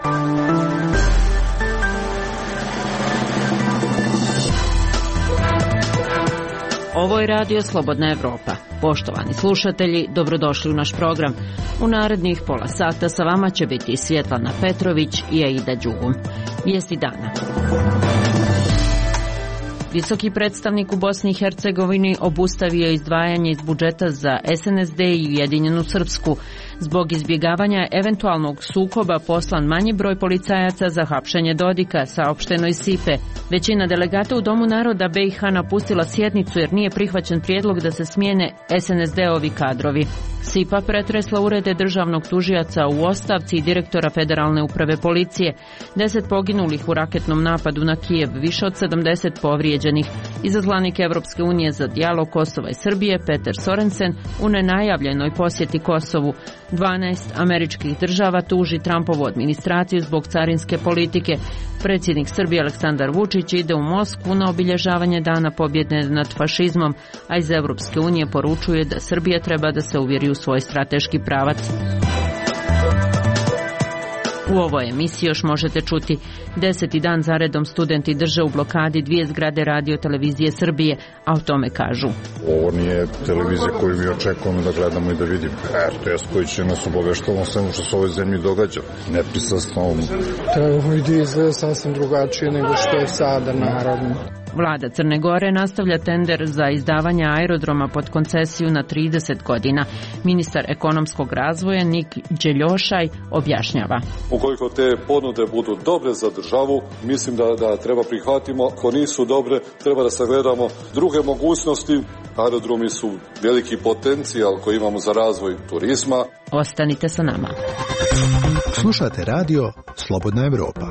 Ovo je Radio Slobodna Evropa. Poštovani slušatelji, dobrodošli u naš program. U narednih pola sata sa vama će biti Svjetlana Petrović i Aida Đugum. Vijesti dana. Visoki predstavnik u Bosni i Hercegovini obustavio izdvajanje iz budžeta za SNSD i Ujedinjenu Srpsku. Zbog izbjegavanja eventualnog sukoba poslan manji broj policajaca za hapšenje Dodika, saopšteno iz SIPE. Većina delegata u Domu naroda BiH napustila sjednicu jer nije prihvaćen prijedlog da se smijene SNSD-ovi kadrovi. SIPA pretresla urede državnog tužioca u ostavci i direktora Federalne uprave policije. 10 poginulih u raketnom napadu na Kijev, više od 70 povrijeđenih. Izaslanik Evropske unije za dijalog Kosova i Srbije Peter Sorensen u nenajavljenoj posjeti Kosovu. 12 američkih država tuži Trumpovu administraciju zbog carinske politike. Predsjednik Srbije Aleksandar Vučić ide u Moskvu na obilježavanje Dana pobjede nad fašizmom, a iz Evropske unije poručuje da Srbija treba da se uvjeri u svoj strateški pravac. U ovoj emisiji još možete čuti 10. dan zaredom studenti drže u blokadi 2 zgrade Radio televizije Srbije, a o tome kažu. Ovo nije televizija koju mi očekujemo da gledamo i da vidimo. RTS koji će nas obaveštavati o svemu što se u ovoj zemlji događa. Nepristrasno. Ovo ide izgleda sasvim drugačije nego što je sada, naravno. Vlada Crne Gore nastavlja tender za izdavanje aerodroma pod koncesiju na 30 godina. Ministar ekonomskog razvoja Nik Đeljošaj objašnjava. Ukoliko te ponude budu dobre za državu, mislim da treba prihvatimo. Ako nisu dobre, treba da sagledamo druge mogućnosti. Aerodromi su veliki potencijal koji imamo za razvoj turizma. Ostanite sa nama. Slušate radio Slobodna Evropa.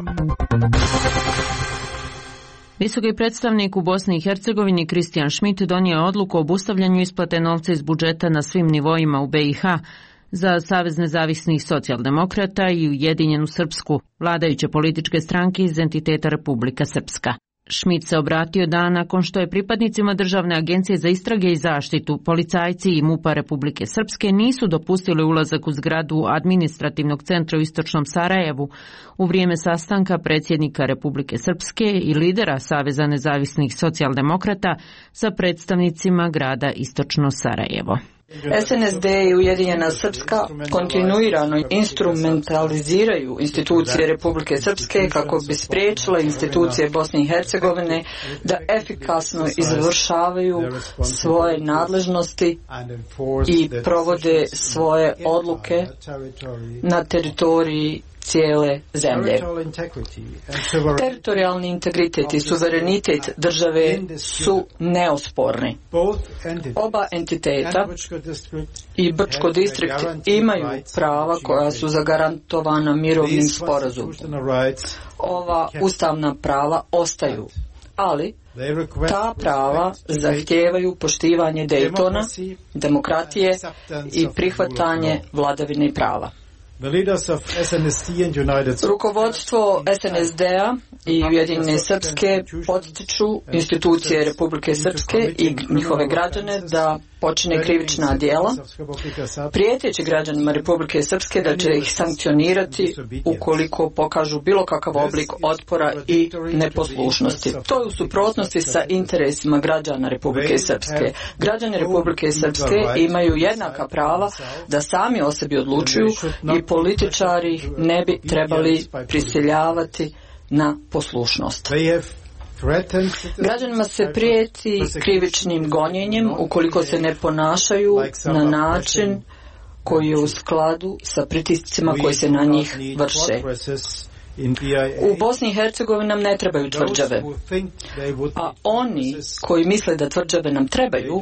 Visoki predstavnik u Bosni i Hercegovini Kristijan Šmit donio odluku o obustavljanju isplate novca iz budžeta na svim nivoima u BiH za Savez nezavisnih socijaldemokrata i Ujedinjenu Srpsku, vladajuće političke stranke iz entiteta Republika Srpska. Šmit se obratio dan nakon što je pripadnicima Državne agencije za istrage i zaštitu, policajci i MUP-a Republike Srpske nisu dopustili ulazak u zgradu administrativnog centra u istočnom Sarajevu u vrijeme sastanka predsjednika Republike Srpske i lidera Saveza nezavisnih socijaldemokrata sa predstavnicima grada istočno Sarajevo. SNSD i Ujedinjena Srpska kontinuirano instrumentaliziraju institucije Republike Srpske kako bi spriječile institucije Bosne i Hercegovine da efikasno izvršavaju svoje nadležnosti i provode svoje odluke na teritoriji cijele zemlje. Teritorijalni integritet i suverenitet države su neosporni. Oba entiteta i Brčko distrikt imaju prava koja su zagarantovana mirovnim sporazumom. Ova ustavna prava ostaju, ali ta prava zahtijevaju poštivanje Daytona, demokratije i prihvatanje vladavine prava. Rukovodstvo SNSD-a i Ujedinjene Srpske potiču institucije Republike Srpske i njihove građane da počine krivična djela, prijeteći građanima Republike Srpske da će ih sankcionirati ukoliko pokažu bilo kakav oblik otpora i neposlušnosti. To je u suprotnosti sa interesima građana Republike Srpske. Građani Republike Srpske imaju jednaka prava da sami o sebi odlučuju i političari ne bi trebali prisiljavati na poslušnost. Građanima se prijeti krivičnim gonjenjem ukoliko se ne ponašaju na način koji je u skladu sa pritiscima koji se na njih vrše. U Bosni i Hercegovini nam ne trebaju tvrđave, a oni koji misle da tvrđave nam trebaju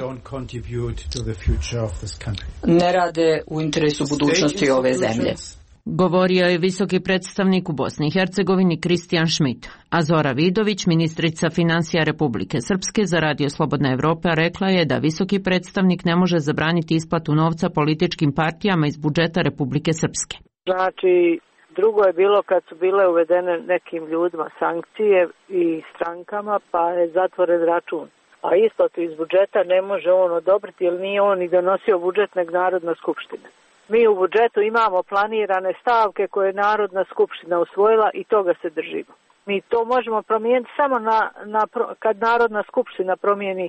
ne rade u interesu budućnosti ove zemlje. Govorio je visoki predstavnik u Bosni i Hercegovini Kristijan Šmit, a Zora Vidović, ministrica financija Republike Srpske za Radio Slobodna Evropa, rekla je da visoki predstavnik ne može zabraniti isplatu novca političkim partijama iz budžeta Republike Srpske. Znači, drugo je bilo kad su bile uvedene nekim ljudima sankcije i strankama, pa je zatvoren račun. A isplatu iz budžeta ne može on odobriti jer nije on i donosio budžet nego Narodna skupština. Mi u budžetu imamo planirane stavke koje je Narodna skupština usvojila i toga se držimo. Mi to možemo promijeniti samo kad Narodna skupština promijeni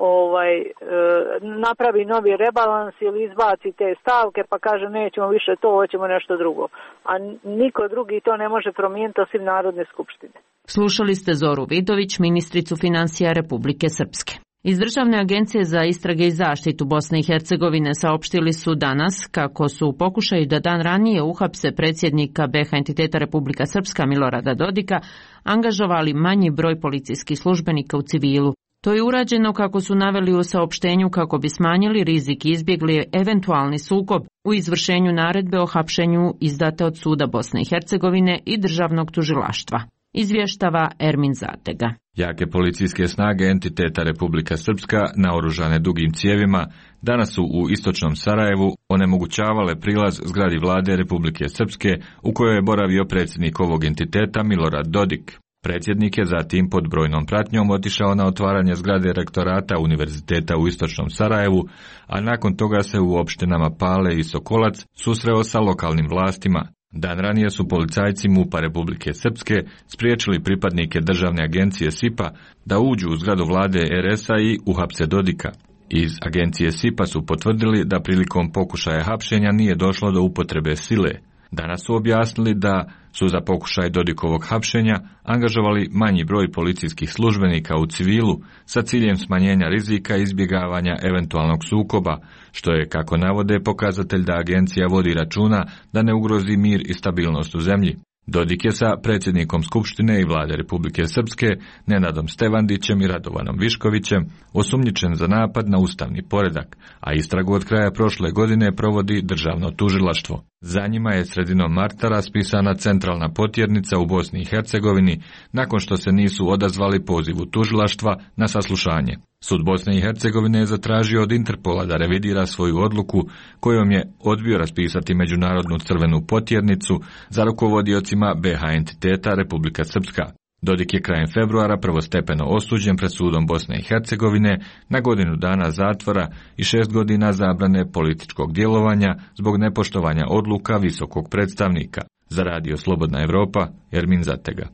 napravi novi rebalans ili izbaci te stavke pa kaže nećemo više to, hoćemo nešto drugo. A niko drugi to ne može promijeniti osim Narodne skupštine. Slušali ste Zoru Vidović, ministricu financija Republike Srpske. Iz Državne agencije za istrage i zaštitu Bosne i Hercegovine saopštili su danas kako su u pokušaju da dan ranije uhapse predsjednika BiH entiteta Republika Srpska Milorada Dodika angažovali manji broj policijskih službenika u civilu. To je urađeno, kako su naveli u saopštenju, kako bi smanjili rizik i izbjegli eventualni sukob u izvršenju naredbe o hapšenju izdate od Suda Bosne i Hercegovine i Državnog tužilaštva. Izvještava Ermin Zatega. Jake policijske snage entiteta Republika Srpska, naoružane dugim cijevima, danas su u istočnom Sarajevu onemogućavale prilaz zgradi vlade Republike Srpske u kojoj je boravio predsjednik ovog entiteta Milorad Dodik. Predsjednik je zatim pod brojnom pratnjom otišao na otvaranje zgrade rektorata Univerziteta u istočnom Sarajevu, a nakon toga se u opštinama Pale i Sokolac susreo sa lokalnim vlastima. Dan ranije su policajci MUP-a Republike Srpske spriječili pripadnike državne agencije SIPA da uđu u zgradu vlade RS-a i uhapse Dodika. Iz agencije SIPA su potvrdili da prilikom pokušaja hapšenja nije došlo do upotrebe sile. Danas su objasnili da su za pokušaj Dodikovog hapšenja angažovali manji broj policijskih službenika u civilu sa ciljem smanjenja rizika i izbjegavanja eventualnog sukoba, što je, kako navode, pokazatelj da agencija vodi računa da ne ugrozi mir i stabilnost u zemlji. Dodik je sa predsjednikom Skupštine i vlade Republike Srpske, Nenadom Stevandićem i Radovanom Viškovićem, osumnjičen za napad na ustavni poredak, a istragu od kraja prošle godine provodi Državno tužilaštvo. Za njima je sredinom marta raspisana centralna potjernica u Bosni i Hercegovini, nakon što se nisu odazvali pozivu tužilaštva na saslušanje. Sud Bosne i Hercegovine je zatražio od Interpola da revidira svoju odluku kojom je odbio raspisati međunarodnu crvenu potjernicu za rukovodiocima BiH entiteta Republika Srpska. Dodik je krajem februara prvostepeno osuđen pred sudom Bosne i Hercegovine na godinu dana zatvora i 6 godina zabrane političkog djelovanja zbog nepoštovanja odluka visokog predstavnika. Za Radio Slobodna Evropa, Ermin Zatega.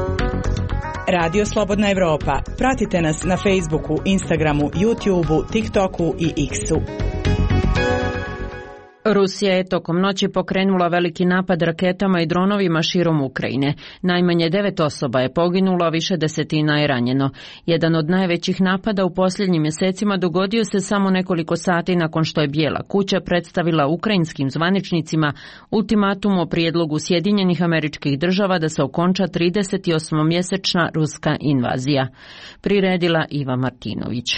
Radio Slobodna Evropa. Pratite nas na Facebooku, Instagramu, YouTubeu, TikToku i X-u. Rusija je tokom noći pokrenula veliki napad raketama i dronovima širom Ukrajine. Najmanje 9 osoba je poginulo, a više desetina je ranjeno. Jedan od najvećih napada u posljednjim mjesecima dogodio se samo nekoliko sati nakon što je Bijela kuća predstavila ukrajinskim zvaničnicima ultimatum o prijedlogu Sjedinjenih Američkih Država da se okonča 38-mjesečna ruska invazija. Priredila Iva Martinović.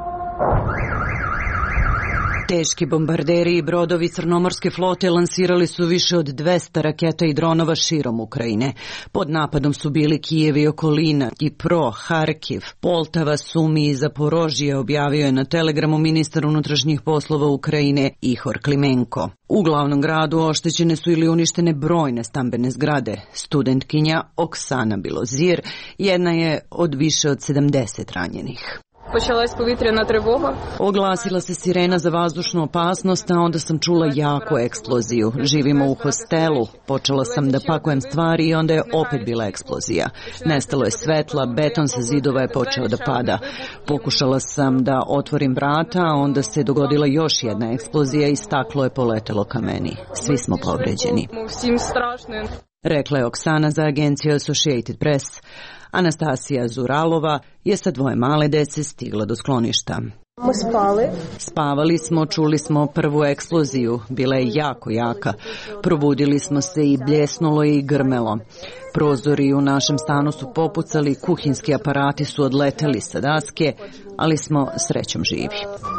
Teški bombarderi i brodovi Crnomorske flote lansirali su više od 200 raketa i dronova širom Ukrajine. Pod napadom su bili Kijev i okolina, Dnipro, Harkiv, Poltava, Sumi i Zaporožje, objavio je na Telegramu ministar unutrašnjih poslova Ukrajine Ihor Klimenko. U glavnom gradu oštećene su ili uništene brojne stambene zgrade. Studentkinja Oksana Bilozir jedna je od više od 70 ranjenih. Počalась povjetrena trevога. Oglasila se sirena za vazdušnu opasnost, a onda sam čula jaku eksploziju. Živimo u hostelu. Počela sam da pakujem stvari i onda je opet bila eksplozija. Nestalo je svetla, beton sa zidova je počeo da pada. Pokušala sam da otvorim vrata, a onda se dogodila još jedna eksplozija i staklo je poletelo ka meni. Svi smo povređeni. Rekla je Oksana za agenciju Associated Press. Anastasija Zuralova je sa 2 male dece stigla do skloništa. Spavali smo, čuli smo prvu eksploziju, bila je jako jaka. Probudili smo se i bljesnulo i grmelo. Prozori u našem stanu su popucali, kuhinski aparati su odleteli sa daske, ali smo srećom živi.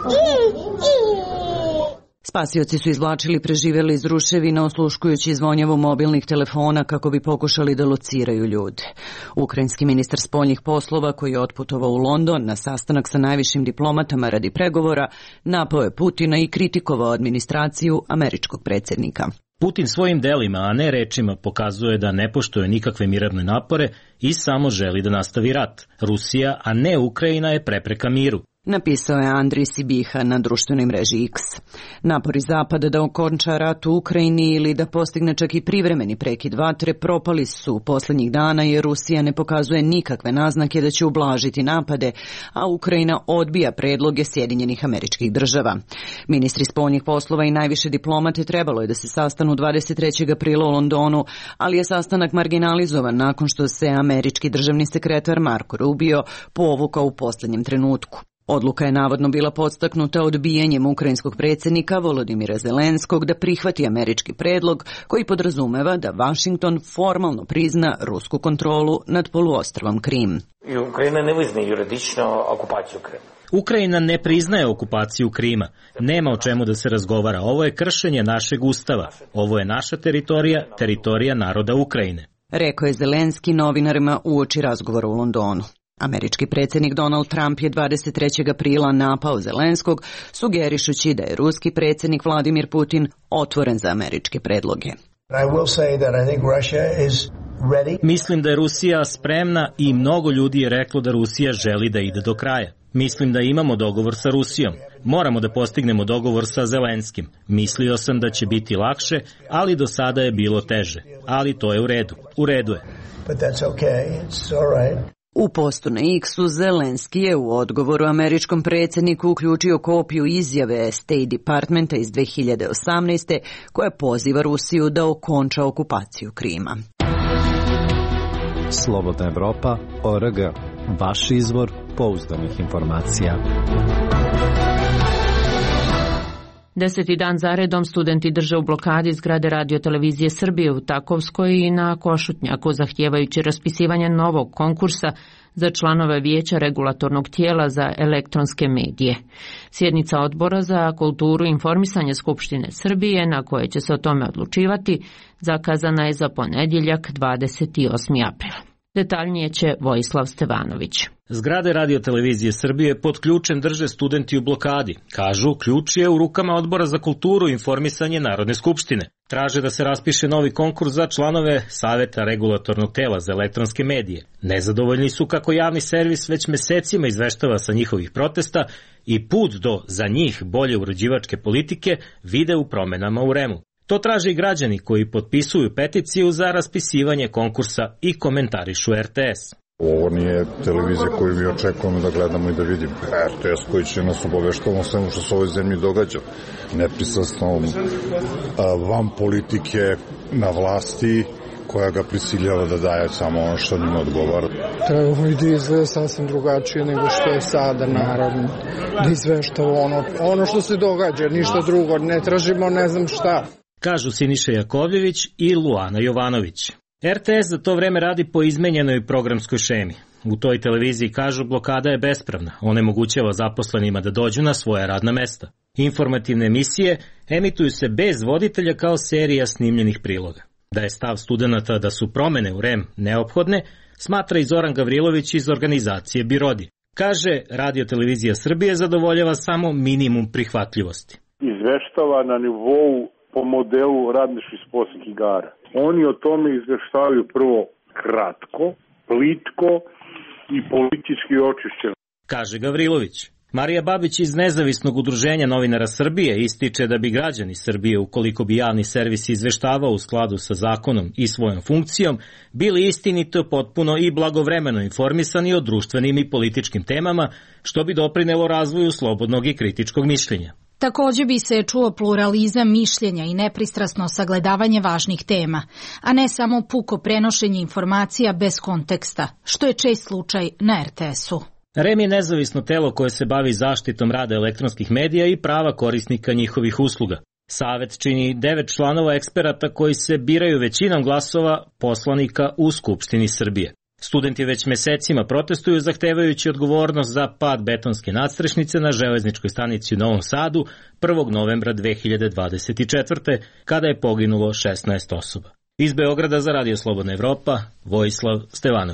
Spasioci su izvlačili preživjeli iz ruševina osluškujući zvonjavu mobilnih telefona kako bi pokušali da lociraju ljude. Ukrajinski ministar spoljnih poslova, koji je otputovao u London na sastanak sa najvišim diplomatama radi pregovora, napao je Putina i kritikovao administraciju američkog predsjednika. Putin svojim delima, a ne rečima, pokazuje da ne poštuje nikakve mirovne napore i samo želi da nastavi rat. Rusija, a ne Ukrajina, je prepreka miru. napisao je Andrij Sibiha na društvenoj mreži X. Napori Zapada da okonča rat u Ukrajini ili da postigne čak i privremeni prekid vatre propali su poslednjih dana jer Rusija ne pokazuje nikakve naznake da će ublažiti napade, a Ukrajina odbija predloge Sjedinjenih Američkih Država. Ministri spoljnih poslova i najviše diplomate trebalo je da se sastanu 23. aprila u Londonu, ali je sastanak marginalizovan nakon što se američki državni sekretar Marco Rubio povukao u poslednjem trenutku. Odluka je navodno bila podstaknuta odbijanjem ukrajinskog predsjednika Volodimira Zelenskog da prihvati američki predlog koji podrazumeva da Washington formalno prizna rusku kontrolu nad poluostrvom Krim. Ukrajina ne priznaje juridično okupaciju Krima. Ukrajina ne priznaje okupaciju Krima. Nema o čemu da se razgovara. Ovo je kršenje našeg ustava. Ovo je naša teritorija, teritorija naroda Ukrajine. Rekao je Zelenski novinarima uoči razgovora u Londonu. Američki predsjednik Donald Trump je 23. aprila napao Zelenskog, sugerišući da je ruski predsjednik Vladimir Putin otvoren za američke predloge. Mislim da je Rusija spremna i mnogo ljudi je reklo da Rusija želi da ide do kraja. Mislim da imamo dogovor sa Rusijom. Moramo da postignemo dogovor sa Zelenskim. Mislio sam da će biti lakše, ali do sada je bilo teže. Ali to je u redu. U redu je. U postu na X-u Zelenski je u odgovoru američkom predsjedniku uključio kopiju izjave State Departmenta iz 2018. koja poziva Rusiju da okonča okupaciju Krima. Slobodna Evropa.org. Vaš izvor pouzdanih informacija. 10. dan zaredom studenti drže u blokadi zgrade Radio televizije Srbije u Takovskoj i na Košutnjaku, zahtijevajući raspisivanje novog konkursa za članove Vijeća regulatornog tijela za elektronske medije. Sjednica Odbora za kulturu i informisanje Skupštine Srbije, na koje će se o tome odlučivati, zakazana je za ponedjeljak 28. april. Detaljnije će Vojislav Stevanović. Zgrade Radio televizije Srbije pod ključem drže studenti u blokadi. Kažu, ključ je u rukama Odbora za kulturu i informisanje Narodne skupštine. Traže da se raspiše novi konkurs za članove Saveta regulatornog tela za elektronske medije. Nezadovoljni su kako javni servis već mesecima izveštava sa njihovih protesta i put do, za njih, bolje uređivačke politike vide u promenama u REM-u. To traže i građani koji potpisuju peticiju za raspisivanje konkursa i komentarišu RTS. Ovo nije televizija koju mi očekujemo da gledamo i da vidimo. RTS koji će nas obaveštavati o svemu što se u ovoj zemlji događa. Nepristrasno, van politike, na vlasti, koja ga prisiljava da daje samo ono što njima odgovara. Trebamo i da izgleda sasvim drugačije nego što je sada, naravno. Da izveštava ono što se događa, ništa drugo, ne tražimo ne znam šta. Kažu Siniša Jakovljević i Luana Jovanović. RTS za to vreme radi po izmenjenoj programskoj šemi. U toj televiziji kažu blokada je bespravna, onemogućava zaposlenima da dođu na svoja radna mesta. Informativne emisije emituju se bez voditelja kao serija snimljenih priloga. Da je stav studenata da su promene u REM neophodne, smatra i Zoran Gavrilović iz organizacije Birodi. Kaže, Radio televizija Srbije zadovoljava samo minimum prihvatljivosti. Izveštava na nivou po modelu radničkih sportskih igara. Oni o tome izveštavaju prvo kratko, plitko i politički očišćeno. Kaže Gavrilović. Marija Babić iz Nezavisnog udruženja novinara Srbije ističe da bi građani Srbije, ukoliko bi javni servis izveštavao u skladu sa zakonom i svojom funkcijom, bili istinito, potpuno i blagovremeno informisani o društvenim i političkim temama, što bi doprinelo razvoju slobodnog i kritičkog mišljenja. Takođe bi se čuo pluralizam mišljenja i nepristrasno sagledavanje važnih tema, a ne samo puko prenošenje informacija bez konteksta, što je čest slučaj na RTS-u. REM je nezavisno telo koje se bavi zaštitom rada elektronskih medija i prava korisnika njihovih usluga. Savet čini 9 članova eksperata koji se biraju većinom glasova poslanika u Skupštini Srbije. Studenti već mesecima protestuju zahtevajući odgovornost za pad betonske nadstrešnice na železničkoj stanici u Novom Sadu 1. novembra 2024. kada je poginulo 16 osoba. Iz Beograda za Radio Slobodna Evropa, Vojislav Stevanović.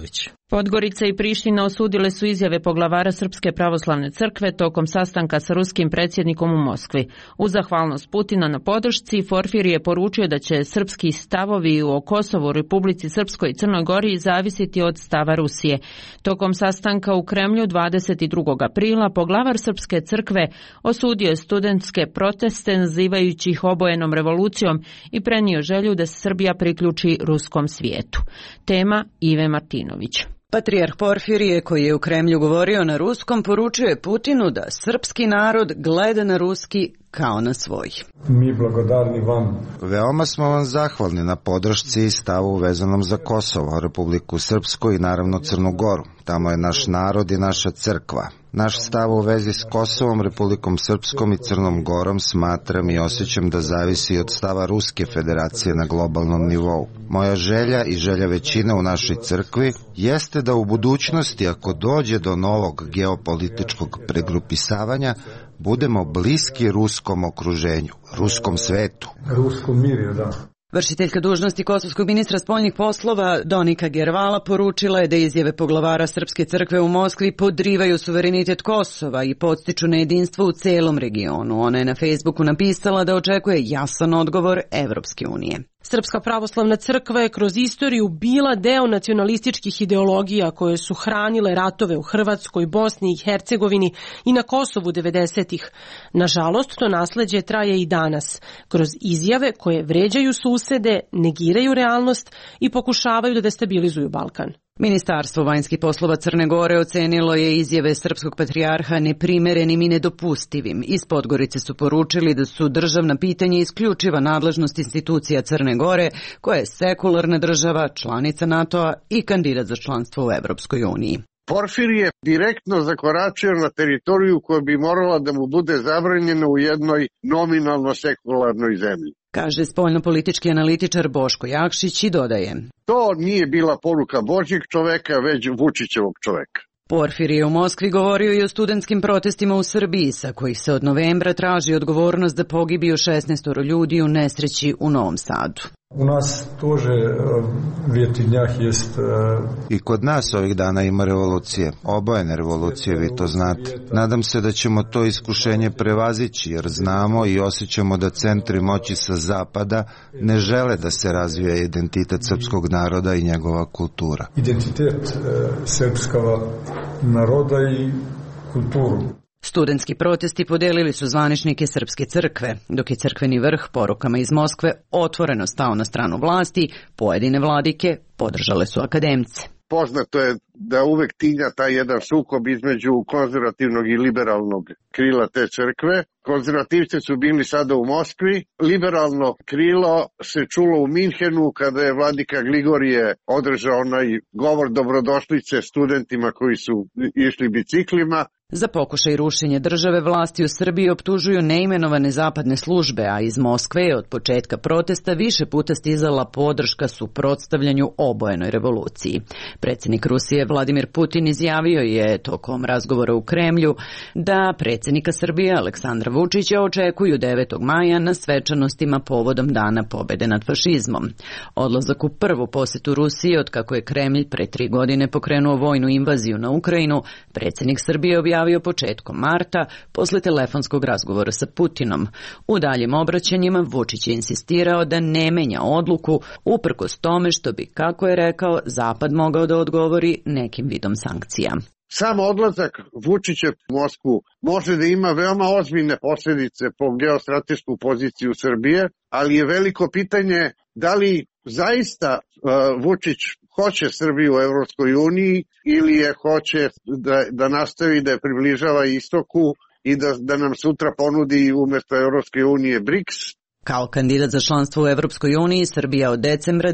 Podgorica i Priština osudile su izjave poglavara Srpske pravoslavne crkve tokom sastanka sa ruskim predsjednikom u Moskvi. U zahvalnost Putina na podršci, Porfirije je poručio da će srpski stavovi o Kosovu, Republici Srpskoj i Crnoj Gori zavisiti od stava Rusije. Tokom sastanka u Kremlju 22. aprila poglavar Srpske crkve osudio je studentske proteste nazivajući ih obojenom revolucijom i prenio želju da se Srbija priključi ruskom svijetu. Tema Ive Martinović. Patrijarh Porfirije, koji je u Kremlju govorio na ruskom, poručio je Putinu da srpski narod gleda na ruski kao na svoj. Mi blagodarni vam. Veoma smo vam zahvalni na podršci i stavu vezanom za Kosovo, Republiku Srpsku i naravno Crnu Goru. Tamo je naš narod i naša crkva. Naš stav u vezi s Kosovom, Republikom Srpskom i Crnom Gorom smatram i osjećam da zavisi od stava Ruske federacije na globalnom nivou. Moja želja i želja većine u našoj crkvi jeste da u budućnosti, ako dođe do novog geopolitičkog pregrupisavanja, budemo bliski ruskom okruženju, ruskom svetu. Ruskom mirju, da. Vršiteljka dužnosti kosovskog ministra spoljnih poslova Donika Gervala poručila je da izjave poglavara Srpske crkve u Moskvi podrivaju suverenitet Kosova i podstiču na jedinstvo u celom regionu. Ona je na Facebooku napisala da očekuje jasan odgovor Evropske unije. Srpska pravoslavna crkva je kroz istoriju bila deo nacionalističkih ideologija koje su hranile ratove u Hrvatskoj, Bosni i Hercegovini i na Kosovu 90-ih. Nažalost, to nasleđe traje i danas, kroz izjave koje vređaju susede, negiraju realnost i pokušavaju da destabilizuju Balkan. Ministarstvo vanjskih poslova Crne Gore ocenilo je izjave srpskog patrijarha neprimerenim i nedopustivim. Iz Podgorice su poručili da su državna pitanja isključiva nadležnost institucija Crne Gore, koja je sekularna država, članica NATO-a i kandidat za članstvo u Evropskoj uniji. Porfirije je direktno zakoračio na teritoriju koja bi morala da mu bude zabranjena u jednoj nominalno sekularnoj zemlji, kaže spoljnopolitički analitičar Boško Jakšić i dodaje: to nije bila poruka Božjeg čoveka, već Vučićevog čoveka. Porfirije je u Moskvi govorio i o studentskim protestima u Srbiji, sa kojih se od novembra traži odgovornost za pogibiju 16 ljudi u nesreći u Novom Sadu. U nas tože vjetinjah jest... I kod nas ovih dana ima revolucije, obojene revolucije, vi to znate. Nadam se da ćemo to iskušenje prevazići, jer znamo i osjećamo da centri moći sa zapada ne žele da se razvija identitet srpskog naroda i njegova kultura. Identitet srpskog naroda i kulturu. Studentski protesti podelili su zvaničnike Srpske crkve, dok je crkveni vrh porukama iz Moskve otvoreno stao na stranu vlasti, pojedine vladike podržale su akademce. Poznato je da uvek tinja taj jedan sukob između konzervativnog i liberalnog krila te crkve. Konzervativci su bili sada u Moskvi, liberalno krilo se čulo u Minhenu kada je vladika Grigorije održao onaj govor dobrodošlice studentima koji su išli biciklima. Za pokušaj rušenja države vlasti u Srbiji optužuju neimenovane zapadne službe, a iz Moskve je od početka protesta više puta stizala podrška suprotstavljanju obojenoj revoluciji. Predsjednik Rusije Vladimir Putin izjavio je tokom razgovora u Kremlju da predsjednika Srbije Aleksandra Vučića očekuju 9. maja na svečanostima povodom Dana pobjede nad fašizmom. Odlazak u prvu posjetu Rusije od kako je Kremlj pre 3 godine pokrenuo vojnu invaziju na Ukrajinu, predsjednik Srbije objavio početkom marta posle telefonskog razgovora sa Putinom. U daljim obraćanjima Vučić je insistirao da ne menja odluku uprkos tome što bi, kako je rekao, Zapad mogao da odgovori nekim vidom sankcija. Sam odlazak Vučića u Moskvu može da ima veoma ozbiljne posljedice po geostratešku poziciju Srbije, ali je veliko pitanje da li zaista Vučić hoće Srbiju u Evropskoj uniji ili je hoće da nastavi da je približava istoku i da nam sutra ponudi umjesto Evropske unije BRICS. Kao kandidat za članstvo u Evropskoj uniji, Srbija od decembra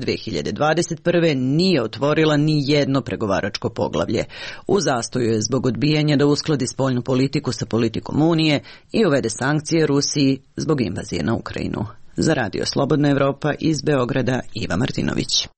2021. nije otvorila ni jedno pregovaračko poglavlje. U zastoju je zbog odbijanja da uskladi spoljnu politiku sa politikom Unije i uvede sankcije Rusiji zbog invazije na Ukrajinu. Za Radio Slobodna Evropa iz Beograda, Iva Martinović.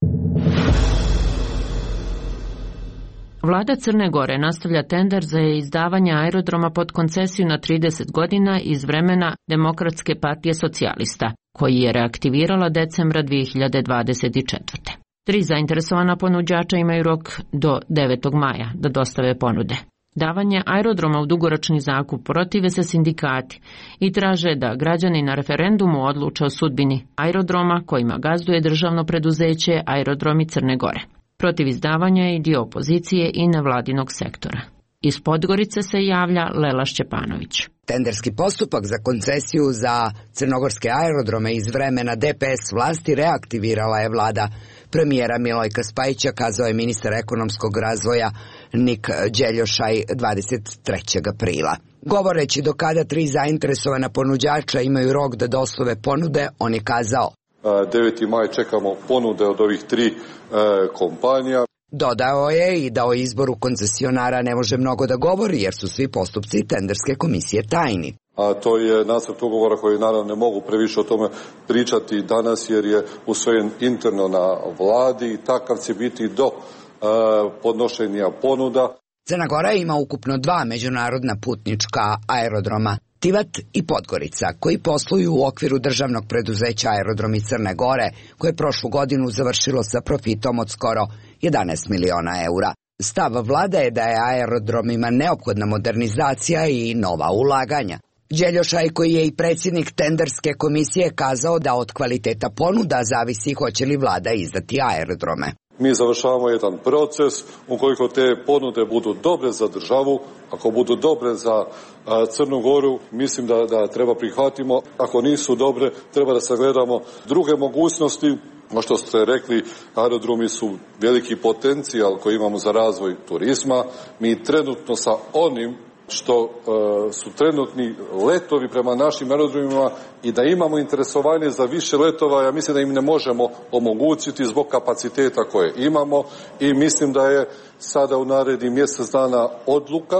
Vlada Crne Gore nastavlja tender za izdavanje aerodroma pod koncesiju na 30 godina iz vremena Demokratske partije socijalista, koji je reaktivirala decembra 2024. 3 zainteresovana ponuđača imaju rok do 9. maja da dostave ponude. Davanje aerodroma u dugoročni zakup protive se sindikati i traže da građani na referendumu odluče o sudbini aerodroma kojima gazduje državno preduzeće Aerodromi Crne Gore. Protiv izdavanja je i dio opozicije i nevladinog sektora. Iz Podgorice se javlja Lela Šćepanović. Tenderski postupak za koncesiju za crnogorske aerodrome iz vremena DPS vlasti reaktivirala je vlada premijera Milojka Spajića, kazao je ministar ekonomskog razvoja Nik Đeljošaj 23. aprila. Govoreći do kada 3 zainteresovana ponuđača imaju rok da dostave ponude, on je kazao: 9. maj čekamo ponude od ovih 3 kompanija. Dodao je i da o izboru koncesionara ne može mnogo da govori jer su svi postupci tenderske komisije tajni. A to je nacrt ugovora koji naravno ne mogu previše o tome pričati danas jer je usvojen interno na vladi i takav će biti do podnošenja ponuda. Crna Gora ima ukupno 2 međunarodna putnička aerodroma, Tivat i Podgorica, koji posluju u okviru državnog preduzeća Aerodromi Crne Gore, koje je prošlu godinu završilo sa profitom od skoro 11 miliona eura. Stav vlada je da je aerodromima neophodna modernizacija i nova ulaganja. Đeljošaj, koji je i predsjednik tenderske komisije, kazao da od kvaliteta ponuda zavisi hoće li vlada izdati aerodrome. Mi završavamo jedan proces, ukoliko te ponude budu dobre za državu, ako budu dobre za Crnu Goru, mislim da treba prihvatimo. Ako nisu dobre, treba da sagledamo druge mogućnosti. No što ste rekli, aerodromi su veliki potencijal koji imamo za razvoj turizma. Mi trenutno sa onim što su trenutni letovi prema našim aerodromima i da imamo interesovanje za više letova, ja mislim da im ne možemo omogućiti zbog kapaciteta koje imamo i mislim da je sada u narednih mjesec dana odluka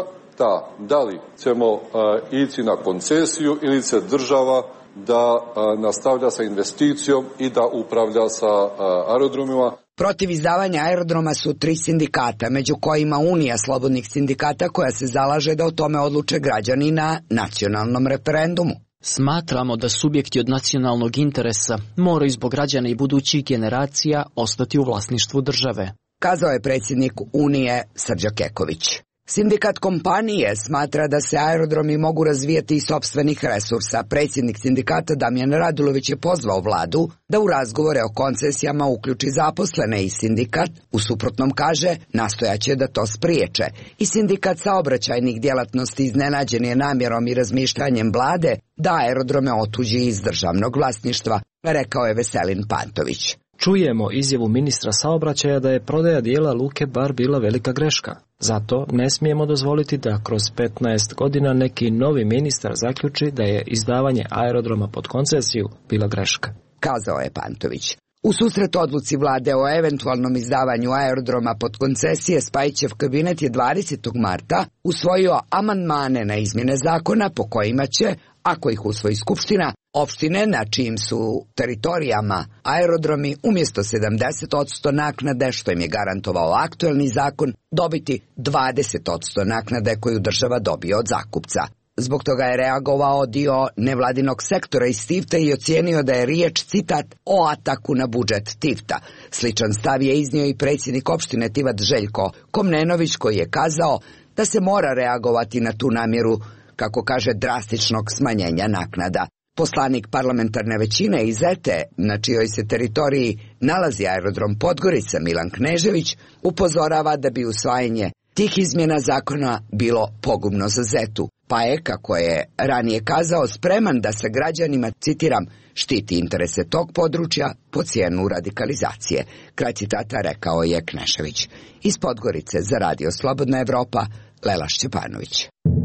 da li ćemo ići na koncesiju ili će država da nastavlja sa investicijom i da upravlja sa aerodromima. Protiv izdavanja aerodroma su 3 sindikata, među kojima Unija slobodnih sindikata koja se zalaže da o tome odluče građani na nacionalnom referendumu. Smatramo da subjekti od nacionalnog interesa moraju zbog građana i budućih generacija ostati u vlasništvu države, kazao je predsjednik Unije Srđa Keković. Sindikat kompanije smatra da se aerodromi mogu razvijati iz sopstvenih resursa. Predsjednik sindikata Damjan Radulović je pozvao vladu da u razgovore o koncesijama uključi zaposlene i sindikat, u suprotnom kaže nastojaće da to spriječe. I sindikat saobraćajnih djelatnosti iznenađen je namjerom i razmišljanjem vlade da aerodrome otuđi iz državnog vlasništva, rekao je Veselin Pantović. Čujemo izjavu ministra saobraćaja da je prodaja dijela Luke Bar bila velika greška. Zato ne smijemo dozvoliti da kroz 15 godina neki novi ministar zaključi da je izdavanje aerodroma pod koncesiju bila greška, kazao je Pantović. U susret odluci vlade o eventualnom izdavanju aerodroma pod koncesije, Spajićev kabinet je 20. marta usvojio amandmane na izmjene zakona po kojima će, ako ih usvoji Skupština, opštine na čijim su teritorijama aerodromi umjesto 70% naknade, što im je garantovao aktuelni zakon, dobiti 20% naknade koju država dobije od zakupca. Zbog toga je reagovao dio nevladinog sektora iz Tivta i ocijenio da je riječ, citat, o ataku na budžet Tivta. Sličan stav je iznio i predsjednik opštine Tivat Željko Komnenović, koji je kazao da se mora reagovati na tu namjeru, kako kaže, drastičnog smanjenja naknada. Poslanik parlamentarne većine iz ETE, na čijoj se teritoriji nalazi aerodrom Podgorica, Milan Knežević, upozorava da bi usvajanje tih izmjena zakona bilo pogubno za Zetu, pa je, kako je ranije kazao, spreman da se građanima, citiram, štiti interese tog područja po cijenu radikalizacije. Kraj citata rekao je Knešević. Iz Podgorice za Radio Slobodna Evropa, Lela Šćepanović.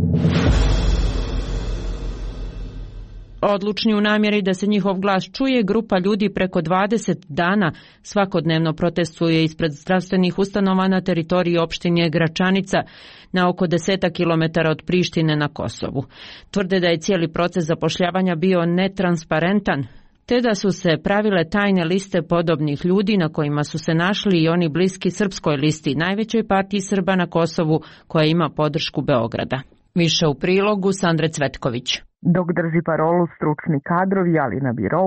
Odlučni u namjeri da se njihov glas čuje, grupa ljudi preko 20 dana svakodnevno protestuje ispred zdravstvenih ustanova na teritoriji opštine Gračanica na oko 10 kilometara od Prištine na Kosovu. Tvrde da je cijeli proces zapošljavanja bio netransparentan, te da su se pravile tajne liste podobnih ljudi na kojima su se našli i oni bliski srpskoj listi, najvećoj partiji Srba na Kosovu koja ima podršku Beograda. Više u prilogu Sandre Cvetković. Dok drži parolu stručni kadrovi, ali na birou,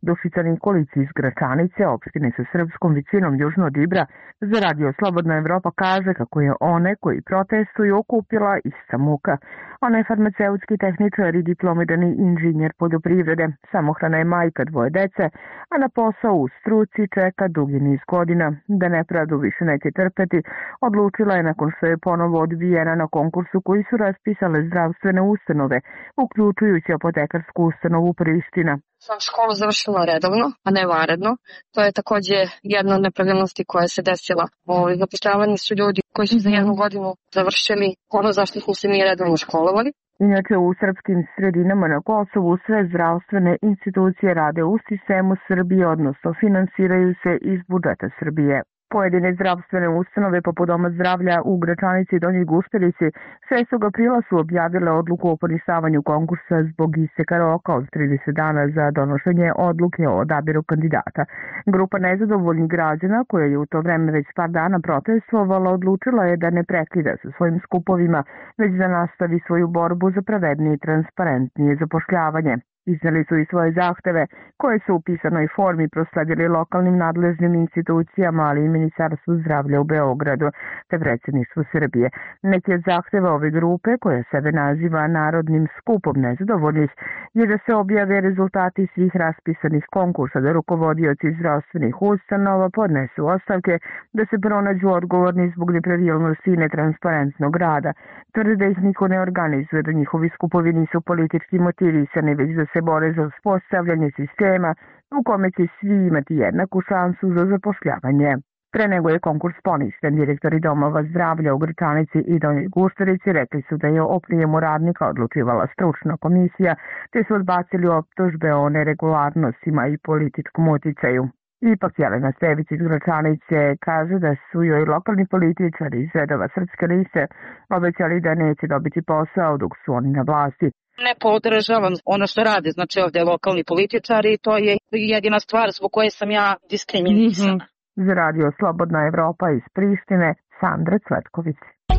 Dušica Nikolić iz Gračanice, opštine sa srpskom većinom južno od Ibra, za Radio Slobodna Evropa kaže kako je one koji protestuju okupila ista muka. Ona je farmaceutski tehničar i diplomirani inženjer poljoprivrede. Samohrana je majka dvoje dece, a na posao u struci čeka dugi niz godina. Da nepravdu više neće trpeti, odlučila je nakon što je ponovo odbijena na konkursu koji su raspisale zdravstvene ustanove, uključujući apotekarsku ustanovu Priština. Sam školu završila redovno, a ne vanredno. To je takođe jedna od nepravilnosti koja se desila. Zapošljavani su ljudi koji su za 1 godinu završili ono zašto smo se mi redovno školovali. Inače, u srpskim sredinama na Kosovu sve zdravstvene institucije rade u sistemu Srbije, odnosno finansiraju se iz budžeta Srbije. Pojedine zdravstvene ustanove poput Doma zdravlja u Gračanici i Donjoj Guštarici 6. aprila su objavile odluku o poništavanju konkursa zbog isteka roka od 30 dana za donošenje odluke o odabiru kandidata. Grupa nezadovoljnih građana, koja je u to vreme već par dana protestvovala, odlučila je da ne prekida sa svojim skupovima, već da nastavi svoju borbu za pravednije i transparentnije zapošljavanje. Izneli su i svoje zahteve, koje su u pisanoj formi prosledili lokalnim nadležnim institucijama, ali i Ministarstvu zdravlja u Beogradu te predsjedništvu Srbije. Neki od zahteva ove grupe, koja sebe naziva Narodnim skupom nezadovoljnih, je da se objave rezultati svih raspisanih konkursa, da rukovodioci zdravstvenih ustanova podnesu ostavke, da se pronađu odgovorni zbog nepravilnosti i netransparentnog rada. Tvrde da ih niko ne organizuje, da njihovi skupovi nisu politički motivisani, već da se bore za uspostavljanje sistema u kome će svi imati jednaku šansu za zapošljavanje. Pre nego je konkurs poništen, direktori domova zdravlja u Gračanici i Donjoj Guštarici rekli su da je o prijemu radnika odlučivala stručna komisija, te su odbacili optužbe o neregularnostima i političkom uticaju. Ipak Jelena Stević iz Gračanice kaže da su joj lokalni političari iz redova Srpske liste obećali da neće dobiti posao dok su oni na vlasti. Ne podržavam ono što rade, znači ovde lokalni političari, to je jedina stvar zbog koje sam ja diskriminisana. Za Radio Slobodna Evropa iz Prištine, Sandra Cvetković.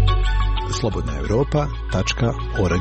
slobodnaevropa.org.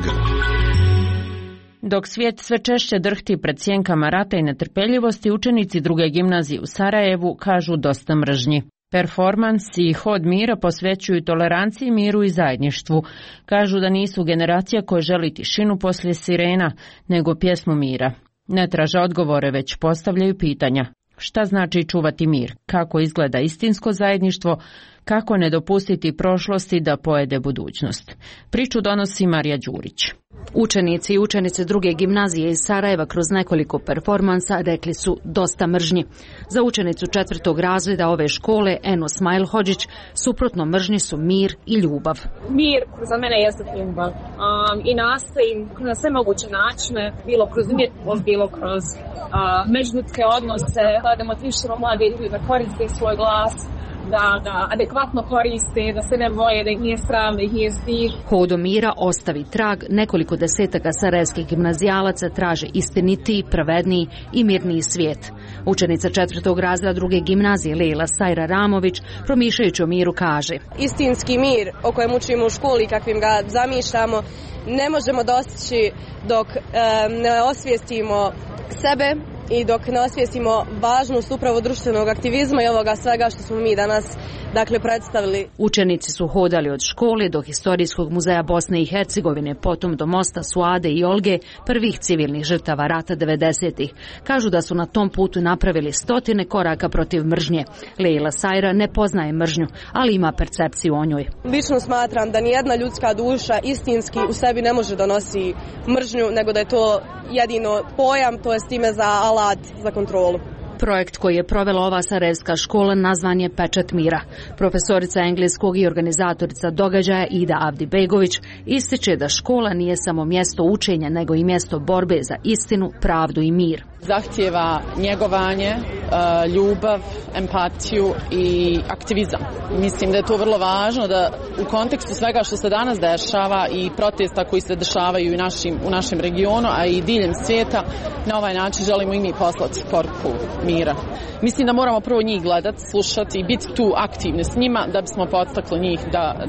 Dok svijet sve češće drhti pred sjenkama rata i netrpeljivosti, učenici druge gimnazije u Sarajevu kažu dosta mržnji. Performans i hod mira posvećuju toleranciji, miru i zajedništvu. Kažu da nisu generacija koja želi tišinu poslije sirena, nego pjesmu mira. Ne traže odgovore, već postavljaju pitanja. Šta znači čuvati mir? Kako izgleda istinsko zajedništvo? Kako ne dopustiti prošlosti da pojede budućnost? Priču donosi Marija Đurić. Učenici i učenice druge gimnazije iz Sarajeva kroz nekoliko performansa rekli su dosta mržnji. Za učenicu 4. razreda ove škole, Eno Smajlhođić, suprotno mržnji su mir i ljubav. Mir za mene jeste ljubav i nastojim na sve moguće načine, bilo kroz umjetnost, bilo kroz međuljudske odnose, da motivišemo mlade ljudi da koriste svoj glas, da ga adekvatno koriste, da se ne boje, da ih nije strah, da ih nije stih. Hodom mira ostavi trag, nekoliko desetaka sarajevskih gimnazijalaca traže istinitiji, pravedniji i mirniji svijet. Učenica 4. razreda druge gimnazije Lejla Sajra Ramović, promišljajući o miru, kaže: istinski mir o kojem učimo u školi, kakvim ga zamišljamo, ne možemo dostići dok ne osvijestimo sebe i dok ne osvijestimo važnost upravo društvenog aktivizma i ovoga svega što smo mi danas predstavili. Učenici su hodali od škole do Historijskog muzeja Bosne i Hercegovine, potom do mosta Suade i Olge, prvih civilnih žrtava rata 90-ih. Kažu da su na tom putu napravili stotine koraka protiv mržnje. Lejla Sajra ne poznaje mržnju, ali ima percepciju o njoj. Lično smatram da nijedna ljudska duša istinski u sebi ne može donosi mržnju, nego da je to jedino pojam, to je s time za alat, za kontrolu. Projekt koji je provela ova sarajevska škola nazvan je Pečat mira. Profesorica engleskog i organizatorica događaja Ida Avdibegović ističe da škola nije samo mjesto učenja, nego i mjesto borbe za istinu, pravdu i mir. Zahtijeva njegovanje, ljubav, empatiju i aktivizam. Mislim da je to vrlo važno da u kontekstu svega što se danas dešava i protesta koji se dešavaju u našem regionu, a i diljem svijeta, na ovaj način želimo i mi poslati poruku mira. Mislim da moramo prvo njih gledati, slušati i biti tu aktivni s njima da bismo podstakli njih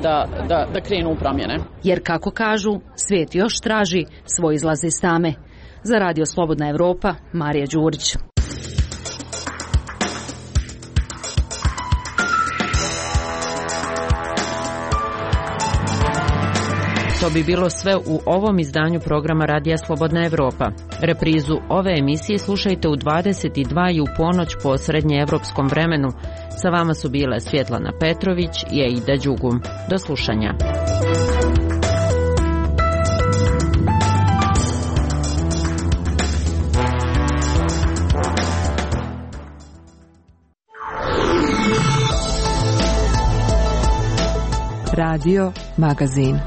da krenu u promjene. Jer kako kažu, svijet još traži svoj izlaz iz tame. Za Radio Slobodna Evropa, Marija Đurić. To bi bilo sve u ovom izdanju programa Radija Slobodna Evropa. Reprizu ove emisije slušajte u 22 i u ponoć po srednjeevropskom vremenu. Sa vama su bile Svjetlana Petrović i Aida Đugum. Do slušanja. Radio Magazin.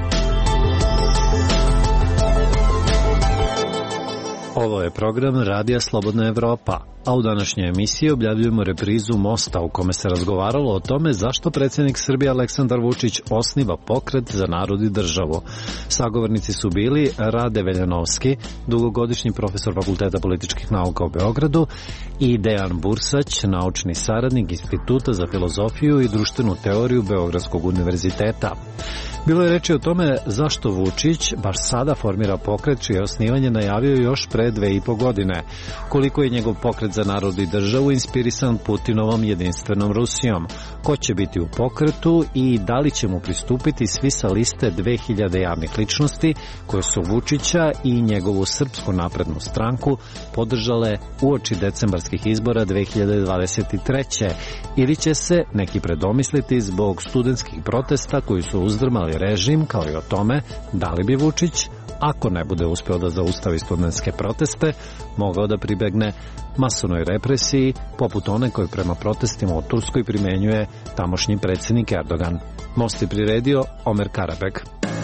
Ovo je program Radija Slobodna Evropa, a u današnjoj emisiji objavljujemo reprizu Mosta u kome se razgovaralo o tome zašto predsjednik Srbije Aleksandar Vučić osniva pokret za narod i državu. Sagovornici su bili Rade Veljanovski, dugogodišnji profesor Fakulteta političkih nauka u Beogradu, i Dejan Bursać, naučni saradnik Instituta za filozofiju i društvenu teoriju Beogradskog univerziteta. Bilo je reči o tome zašto Vučić baš sada formira pokret čije osnivanje najavio još pre 2,5 godine, koliko je njegov pokret za narod i državu inspirisan Putinovom jedinstvenom Rusijom, ko će biti u pokretu i da li će mu pristupiti svi sa liste 2000 javnih ličnosti koje su Vučića i njegovu Srpsku naprednu stranku podržale uoči decembarskih izbora 2023. Ili će se neki predomisliti zbog studentskih protesta koji su uzdrmali režim, kao i o tome da li bi Vučić, ako ne bude uspeo da zaustavi studentske proteste, mogao da pribegne masovnoj represiji, poput one koju prema protestima u Turskoj primenjuje tamošnji predsjednik Erdogan. Most je priredio Omer Karabek.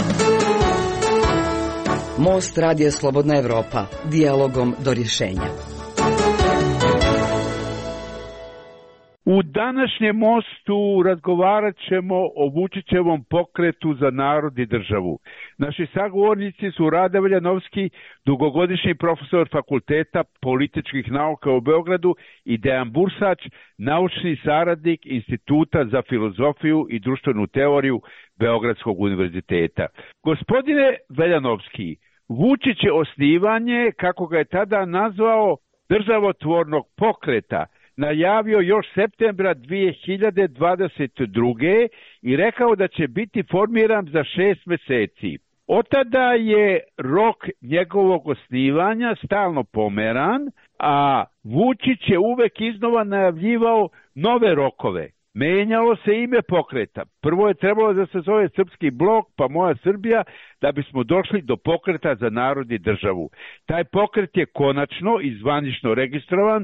Most Radija Slobodna Evropa, dijalogom do rješenja. U današnjem mostu razgovarat ćemo o Vučićevom pokretu za narod i državu. Naši sagovornici su Rade Veljanovski, dugogodišnji profesor Fakulteta političkih nauka u Beogradu, i Dejan Bursać, naučni saradnik Instituta za filozofiju i društvenu teoriju Beogradskog univerziteta. Gospodine Veljanovski, Vučić je osnivanje, kako ga je tada nazvao, državotvornog pokreta najavio još septembra 2022. i rekao da će biti formiran za 6 meseci. Od tada je rok njegovog osnivanja stalno pomeran, a Vučić je uvek iznova najavljivao nove rokove. Menjalo se ime pokreta. Prvo je trebalo da se zove Srpski blok, pa Moja Srbija, da bismo došli do pokreta za narod i državu. Taj pokret je konačno i zvanično registrovan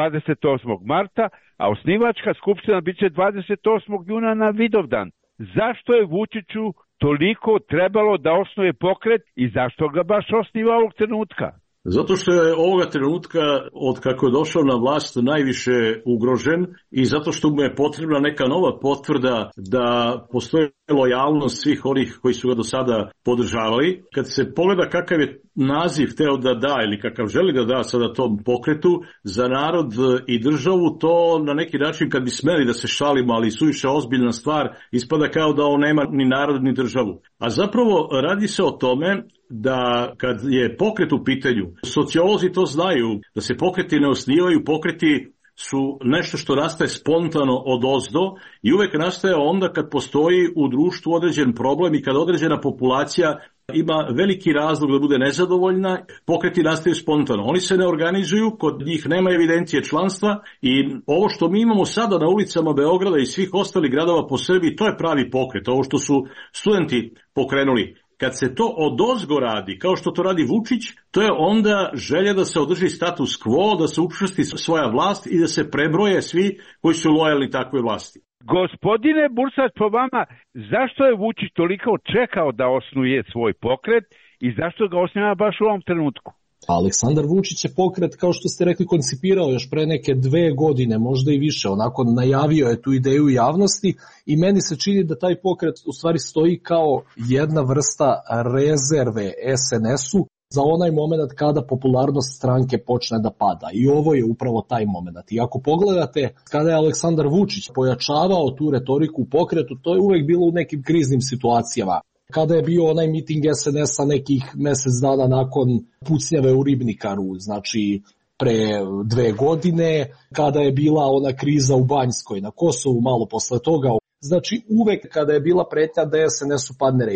28. marta, a osnivačka skupština biće 28. juna na Vidovdan. Zašto je Vučiću toliko trebalo da osnuje pokret i zašto ga baš osniva ovog trenutka? Zato što je ovoga trenutka, od kako je došao na vlast, najviše ugrožen i zato što mu je potrebna neka nova potvrda da postoji lojalnost svih onih koji su ga do sada podržavali. Kad se pogleda kakav je naziv hteo da da ili kakav želi da da sada tom pokretu za narod i državu, to na neki način, kad bi smeli da se šalimo, ali suviše ozbiljna stvar, ispada kao da on nema ni narod ni državu. A zapravo radi se o tome da kad je pokret u pitanju, sociolozi to znaju, da se pokreti ne osnivaju, pokreti su nešto što nastaje spontano odozdo i uvek nastaje onda kad postoji u društvu određen problem i kad određena populacija ima veliki razlog da bude nezadovoljna, pokreti nastaju spontano. Oni se ne organizuju, kod njih nema evidencije članstva i ovo što mi imamo sada na ulicama Beograda i svih ostalih gradova po Srbiji, to je pravi pokret, ovo što su studenti pokrenuli. Kad se to odozgo radi, kao što to radi Vučić, to je onda želja da se održi status quo, da se učvrsti svoja vlast i da se prebroje svi koji su lojalni takvoj vlasti. Gospodine Bursać, po vama, zašto je Vučić toliko čekao da osnuje svoj pokret i zašto ga osniva baš u ovom trenutku? Aleksandar Vučić je pokret, kao što ste rekli, koncipirao još pre neke 2 godine, možda i više, onako najavio je tu ideju javnosti i meni se čini da taj pokret u stvari stoji kao jedna vrsta rezerve SNS-u za onaj moment kada popularnost stranke počne da pada. I ovo je upravo taj moment. I ako pogledate kada je Aleksandar Vučić pojačavao tu retoriku u pokretu, to je uvek bilo u nekim kriznim situacijama. Kada je bio onaj miting SNS-a nekih mesec dana nakon pucnjave u Ribnikaru, znači pre 2 godine, kada je bila ona kriza u Banjskoj, na Kosovu malo posle toga. Znači uvek kada je bila pretnja da SNS-u padne rejting.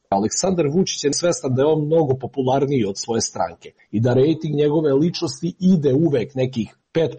Aleksandar Vučić je svestan da je on mnogo popularniji od svoje stranke i da rejting njegove ličnosti ide uvek nekih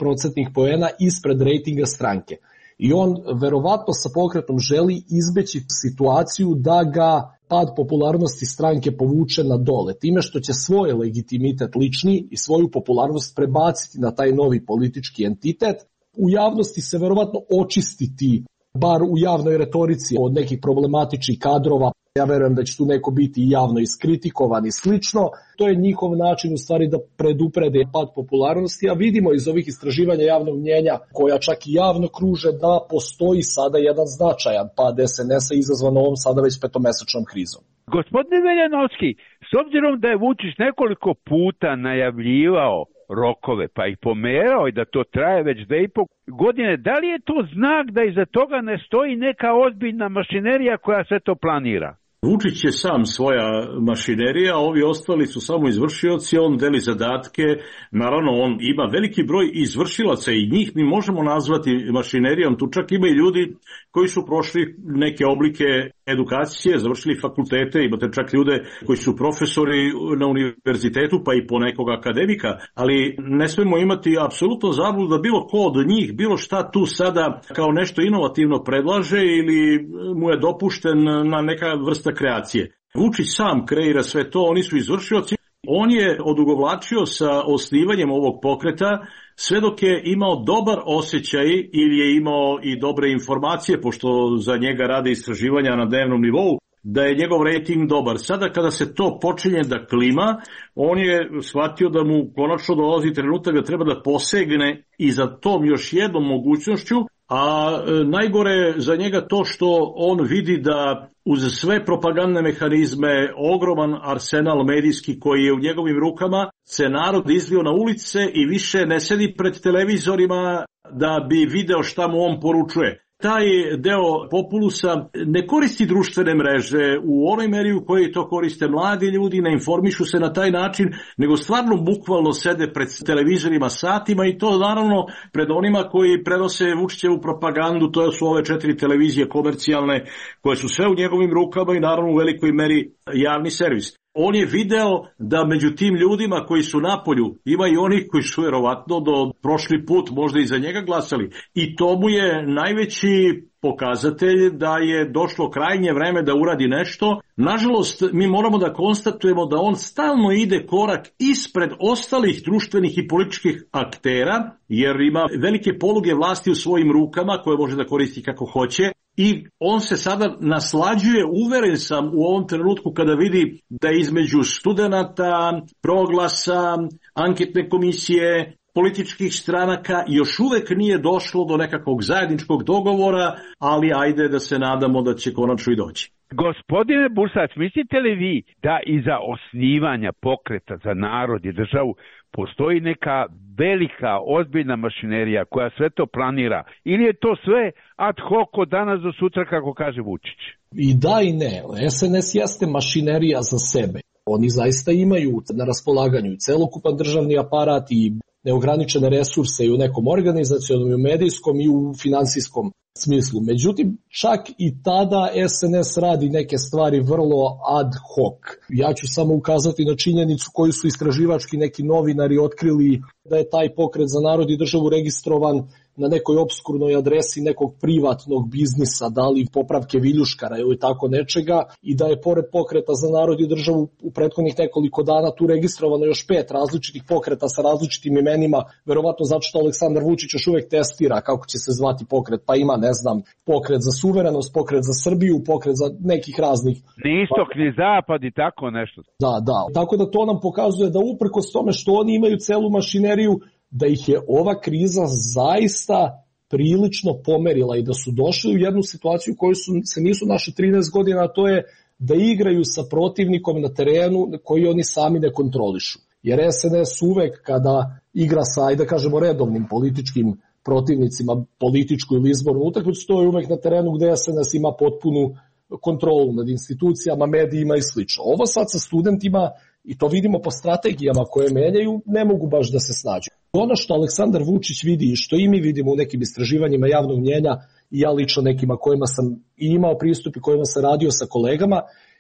5% poena ispred rejtinga stranke. I on verovatno sa pokretom želi izbeći situaciju da ga pad popularnosti stranke povuče na dole, time što će svoj legitimitet lični i svoju popularnost prebaciti na taj novi politički entitet. U javnosti se verovatno očistiti, bar u javnoj retorici, od nekih problematičnih kadrova. Ja verujem da će tu neko biti javno iskritikovan i slično. To je njihov način u stvari da preduprede pad popularnosti, a vidimo iz ovih istraživanja javnog mnjenja, koja čak i javno kruže, da postoji sada jedan značajan pad SNS-a izazvan ovom sada već 5-mesečnom krizom. Gospodine Veljanovski, s obzirom da je Vučić nekoliko puta najavljivao rokove, pa ih pomerao i da to traje već 2,5 godine, da li je to znak da iza toga ne stoji neka ozbiljna mašinerija koja sve to planira? Vučić je sam svoja mašinerija, a ovi ostali su samo izvršioci, on deli zadatke, naravno on ima veliki broj izvršilaca i njih mi možemo nazvati mašinerijom, tu čak ima i ljudi koji su prošli neke oblike edukacije, završili fakultete, imate čak ljude koji su profesori na univerzitetu pa i ponekog akademika, ali ne smemo imati apsolutno zabludu da bilo ko od njih, bilo šta tu sada kao nešto inovativno predlaže ili mu je dopušten na neka vrsta kreacije. Vučić sam kreira sve to, oni su izvršioci. On je odugovlačio sa osnivanjem ovog pokreta sve dok je imao dobar osjećaj ili je imao i dobre informacije, pošto za njega rade istraživanja na dnevnom nivou, da je njegov rejting dobar. Sada kada se to počinje da klima, on je shvatio da mu konačno dolazi trenutak da treba da posegne i za tom još jednom mogućnošću, a najgore za njega to što on vidi da uz sve propagandne mehanizme, ogroman arsenal medijski koji je u njegovim rukama, se narod izvio na ulice i više ne sedi pred televizorima da bi video šta mu on poručuje. Taj deo populusa ne koristi društvene mreže u onoj meri u kojoj to koriste mladi ljudi, ne informišu se na taj način, nego stvarno bukvalno sede pred televizorima satima i to naravno pred onima koji prenose Vučićevu propagandu, to su ove 4 televizije komercijalne koje su sve u njegovim rukama i naravno u velikoj meri javni servis. On je video da među tim ljudima koji su napolju ima i onih koji su verovatno do prošli put možda i za njega glasali. I to mu je najveći pokazatelj da je došlo krajnje vreme da uradi nešto. Nažalost, mi moramo da konstatujemo da on stalno ide korak ispred ostalih društvenih i političkih aktera, jer ima velike poluge vlasti u svojim rukama koje može da koristi kako hoće. I on se sada naslađuje, uveren sam u ovom trenutku kada vidi da između studenata, Proglasa, anketne komisije, političkih stranaka još uvek nije došlo do nekakvog zajedničkog dogovora, ali ajde da se nadamo da će konačno i doći. Gospodine Bursac, mislite li vi da iza osnivanja pokreta za narod i državu postoji neka velika, ozbiljna mašinerija koja sve to planira? Ili je to sve ad hoc od danas do sutra, kako kaže Vučić? I da i ne. SNS jeste mašinerija za sebe. Oni zaista imaju na raspolaganju i celokupan državni aparat i neograničene resurse i u nekom organizacionom, i u medijskom i u finansijskom smislu. Međutim, čak i tada SNS radi neke stvari vrlo ad hoc. Ja ću samo ukazati na činjenicu koju su istraživački neki novinari otkrili, da je taj pokret za narod i državu registrovan na nekoj obskurnoj adresi nekog privatnog biznisa, da li popravke viljuškara ili tako nečega, i da je pored pokreta za narod i državu u prethodnih nekoliko dana tu registrovano još 5 različitih pokreta sa različitim imenima, verovatno zato što Aleksandar Vučić još uvek testira kako će se zvati pokret, pa ima, ne znam, pokret za suverenost, pokret za Srbiju, pokret za nekih raznih. Ni istok, ni zapad i tako nešto. Da. Tako da to nam pokazuje da uprkos tome što oni imaju celu mašineriju, da ih je ova kriza zaista prilično pomerila i da su došli u jednu situaciju koju se nisu našli 13 godina, a to je da igraju sa protivnikom na terenu koji oni sami ne kontrolišu. Jer SNS uvek kada igra sa, ajde da kažemo, redovnim političkim protivnicima, političku ili izbornu utakmicu, to je uvek na terenu gde SNS ima potpunu kontrolu nad institucijama, medijima i slično. Ovo sad sa studentima, i to vidimo po strategijama koje menjaju, ne mogu baš da se snađu. Ono što Aleksandar Vučić vidi i što i mi vidimo u nekim istraživanjima javnog mnjenja, i ja lično nekima kojima sam i imao pristup i kojima sam radio sa kolegama,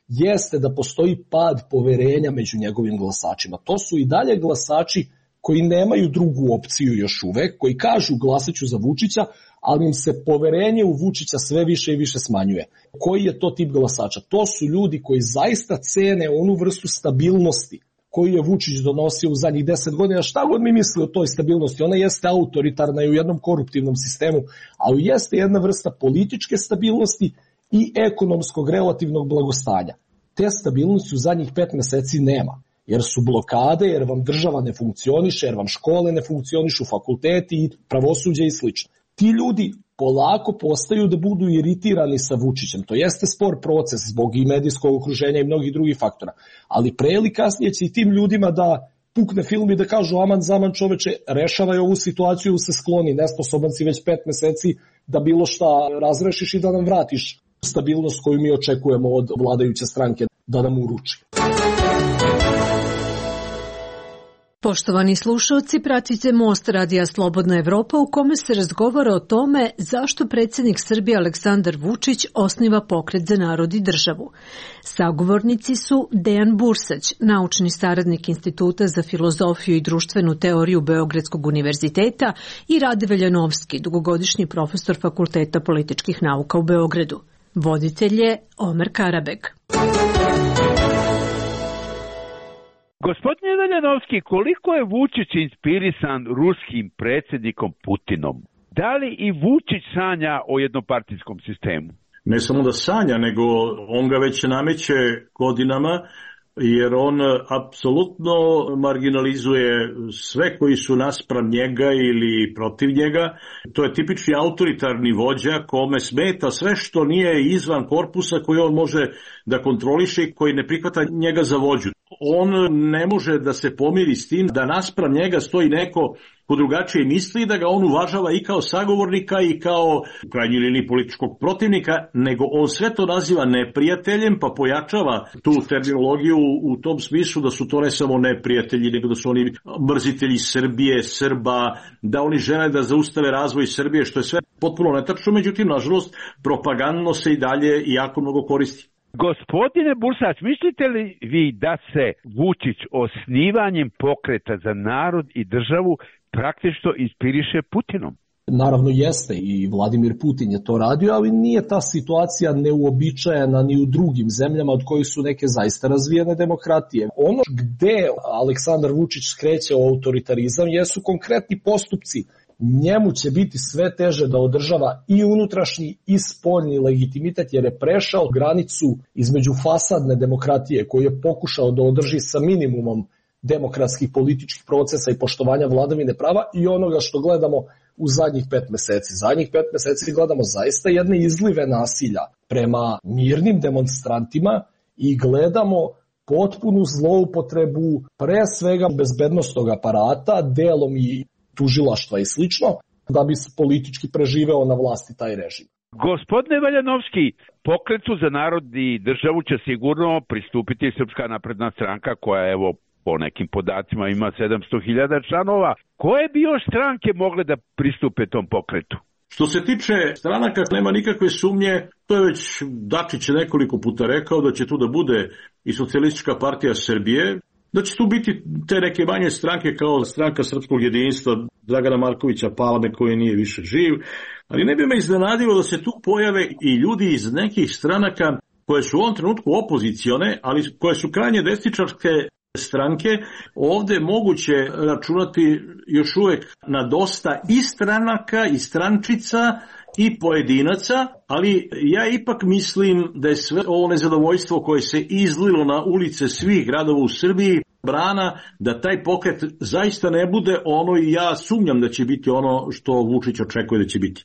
jeste da postoji pad poverenja među njegovim glasačima. To su i dalje glasači koji nemaju drugu opciju još uvek, koji kažu glasaću za Vučića, ali im se poverenje u Vučića sve više i više smanjuje. Koji je to tip glasača? To su ljudi koji zaista cene onu vrstu stabilnosti koju je Vučić donosio u zadnjih 10 godina. Šta god mi misli o toj stabilnosti, ona jeste autoritarna i u jednom koruptivnom sistemu, ali jeste jedna vrsta političke stabilnosti i ekonomskog relativnog blagostanja. Te stabilnosti u zadnjih 5 meseci nema, jer su blokade, jer vam država ne funkcioniše, jer vam škole ne funkcionišu, fakulteti, pravosuđe i slično. Ti ljudi polako postaju da budu iritirani sa Vučićem. To jeste spor proces zbog i medijskog okruženja i mnogih drugih faktora. Ali pre ili kasnije će i tim ljudima da pukne film i da kažu aman zaman čoveče, rešavaj ovu situaciju, se skloni, nesposoban si već 5 meseci da bilo šta razrešiš i da nam vratiš stabilnost koju mi očekujemo od vladajuće stranke da nam uruči. Poštovani slušalci, pratite Most Radija Slobodna Evropa u kome se razgovara o tome zašto predsjednik Srbije Aleksandar Vučić osniva Pokret za narod i državu. Sagovornici su Dejan Bursać, naučni saradnik Instituta za filozofiju i društvenu teoriju Beogradskog univerziteta, i Rade Veljanovski, dugogodišnji profesor Fakulteta političkih nauka u Beogradu. Voditelj je Omer Karabek. Gospodine Veljanovski, koliko je Vučić inspirisan ruskim predsjednikom Putinom? Da li i Vučić sanja o jednopartijskom sistemu? Ne samo da sanja, nego on ga već nameće godinama, jer on apsolutno marginalizuje sve koji su naspram njega ili protiv njega. To je tipični autoritarni vođa kome smeta sve što nije izvan korpusa koji on može da kontroliše i koji ne prihvata njega za vođu. On ne može da se pomiri s tim da naspram njega stoji neko ko drugačije misli, da ga on uvažava i kao sagovornika i kao u krajnjoj liniji političkog protivnika, nego on sve to naziva neprijateljem, pa pojačava tu terminologiju u tom smislu da su to ne samo neprijatelji, nego da su oni mrzitelji Srbije, Srba, da oni žele da zaustave razvoj Srbije, što je sve potpuno netačno, međutim, nažalost, propagandno se i dalje jako mnogo koristi. Gospodine Bursać, mislite li vi da se Vučić osnivanjem Pokreta za narod i državu praktično inspiriše Putinom? Naravno jeste i Vladimir Putin je to radio, ali nije ta situacija neuobičajena ni u drugim zemljama od kojih su neke zaista razvijene demokratije. Ono gde Aleksandar Vučić skreće o autoritarizam jesu konkretni postupci. Njemu će biti sve teže da održava i unutrašnji i spoljni legitimitet, jer je prešao granicu između fasadne demokratije koju je pokušao da održi sa minimumom demokratskih političkih procesa i poštovanja vladavine prava i onoga što gledamo u zadnjih 5 meseci. Zadnjih 5 meseci gledamo zaista jedne izlive nasilja prema mirnim demonstrantima i gledamo potpunu zloupotrebu pre svega bezbednostnog aparata, delom i tužilaštva i slično, da bi se politički preživeo na vlasti taj režim. Gospodine Veljanovski, Pokretu za narod i državu će sigurno pristupiti Srpska napredna stranka koja evo po nekim podacima ima 700.000 članova. Koje bi još stranke mogle da pristupe tom pokretu? Što se tiče stranaka, nema nikakve sumnje, to je već Dačić nekoliko puta rekao da će tu da bude i Socijalistička partija Srbije, da će tu biti te neke manje stranke kao stranka Srpskog jedinstva Dragana Markovića Palme koji nije više živ, ali ne bi me iznenadilo da se tu pojave i ljudi iz nekih stranaka koje su u ovom trenutku opozicione, ali koje su krajnje desničarske stranke. Ovde je moguće računati još uvek na dosta i stranaka i strančica i pojedinaca, ali ja ipak mislim da je sve ovo nezadovoljstvo koje se izlilo na ulice svih gradova u Srbiji brana da taj pokret zaista ne bude ono i ja sumnjam da će biti ono što Vučić očekuje da će biti.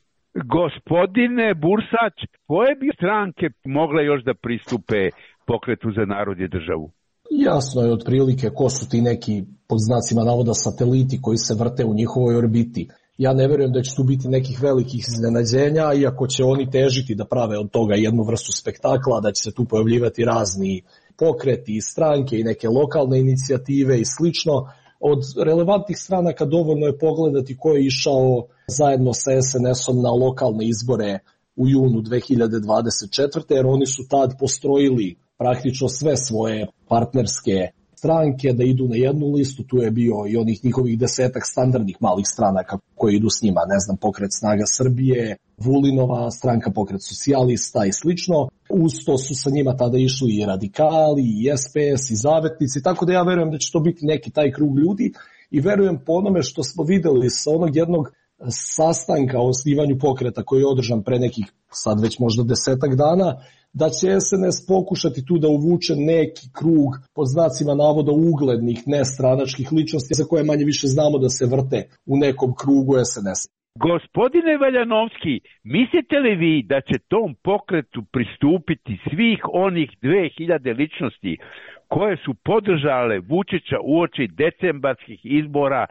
Gospodine Bursać, koje bi stranke mogle još da pristupe Pokretu za narod i državu? Jasno je otprilike ko su ti neki, pod znacima navoda, sateliti koji se vrte u njihovoj orbiti. Ja ne verujem da će tu biti nekih velikih iznenađenja, iako će oni težiti da prave od toga jednu vrstu spektakla, da će se tu pojavljivati razni pokreti i stranke i neke lokalne inicijative i slično. Od relevantnih stranaka dovoljno je pogledati ko je išao zajedno sa SNS-om na lokalne izbore u junu 2024. jer oni su tad postrojili praktično sve svoje partnerske stranke da idu na jednu listu. Tu je bio i onih njihovih 10 standardnih malih stranaka koji idu s njima, ne znam, Pokret Snaga Srbije, Vulinova stranka, Pokret Socijalista i slično. Uz to su sa njima tada išli i radikali, i SPS, i zavetnici, tako da ja verujem da će to biti neki taj krug ljudi i verujem po onome što smo videli sa onog jednog sastanka o osnivanju pokreta koji je održan pre nekih sad već možda 10 dana, da će SNS pokušati tu da uvuče neki krug pod znacima navoda uglednih nestranačkih ličnosti za koje manje više znamo da se vrte u nekom krugu SNS. Gospodine Valjanovski, mislite li vi da će tom pokretu pristupiti svih onih 2000 ličnosti koje su podržale Vučića uoči decembarskih izbora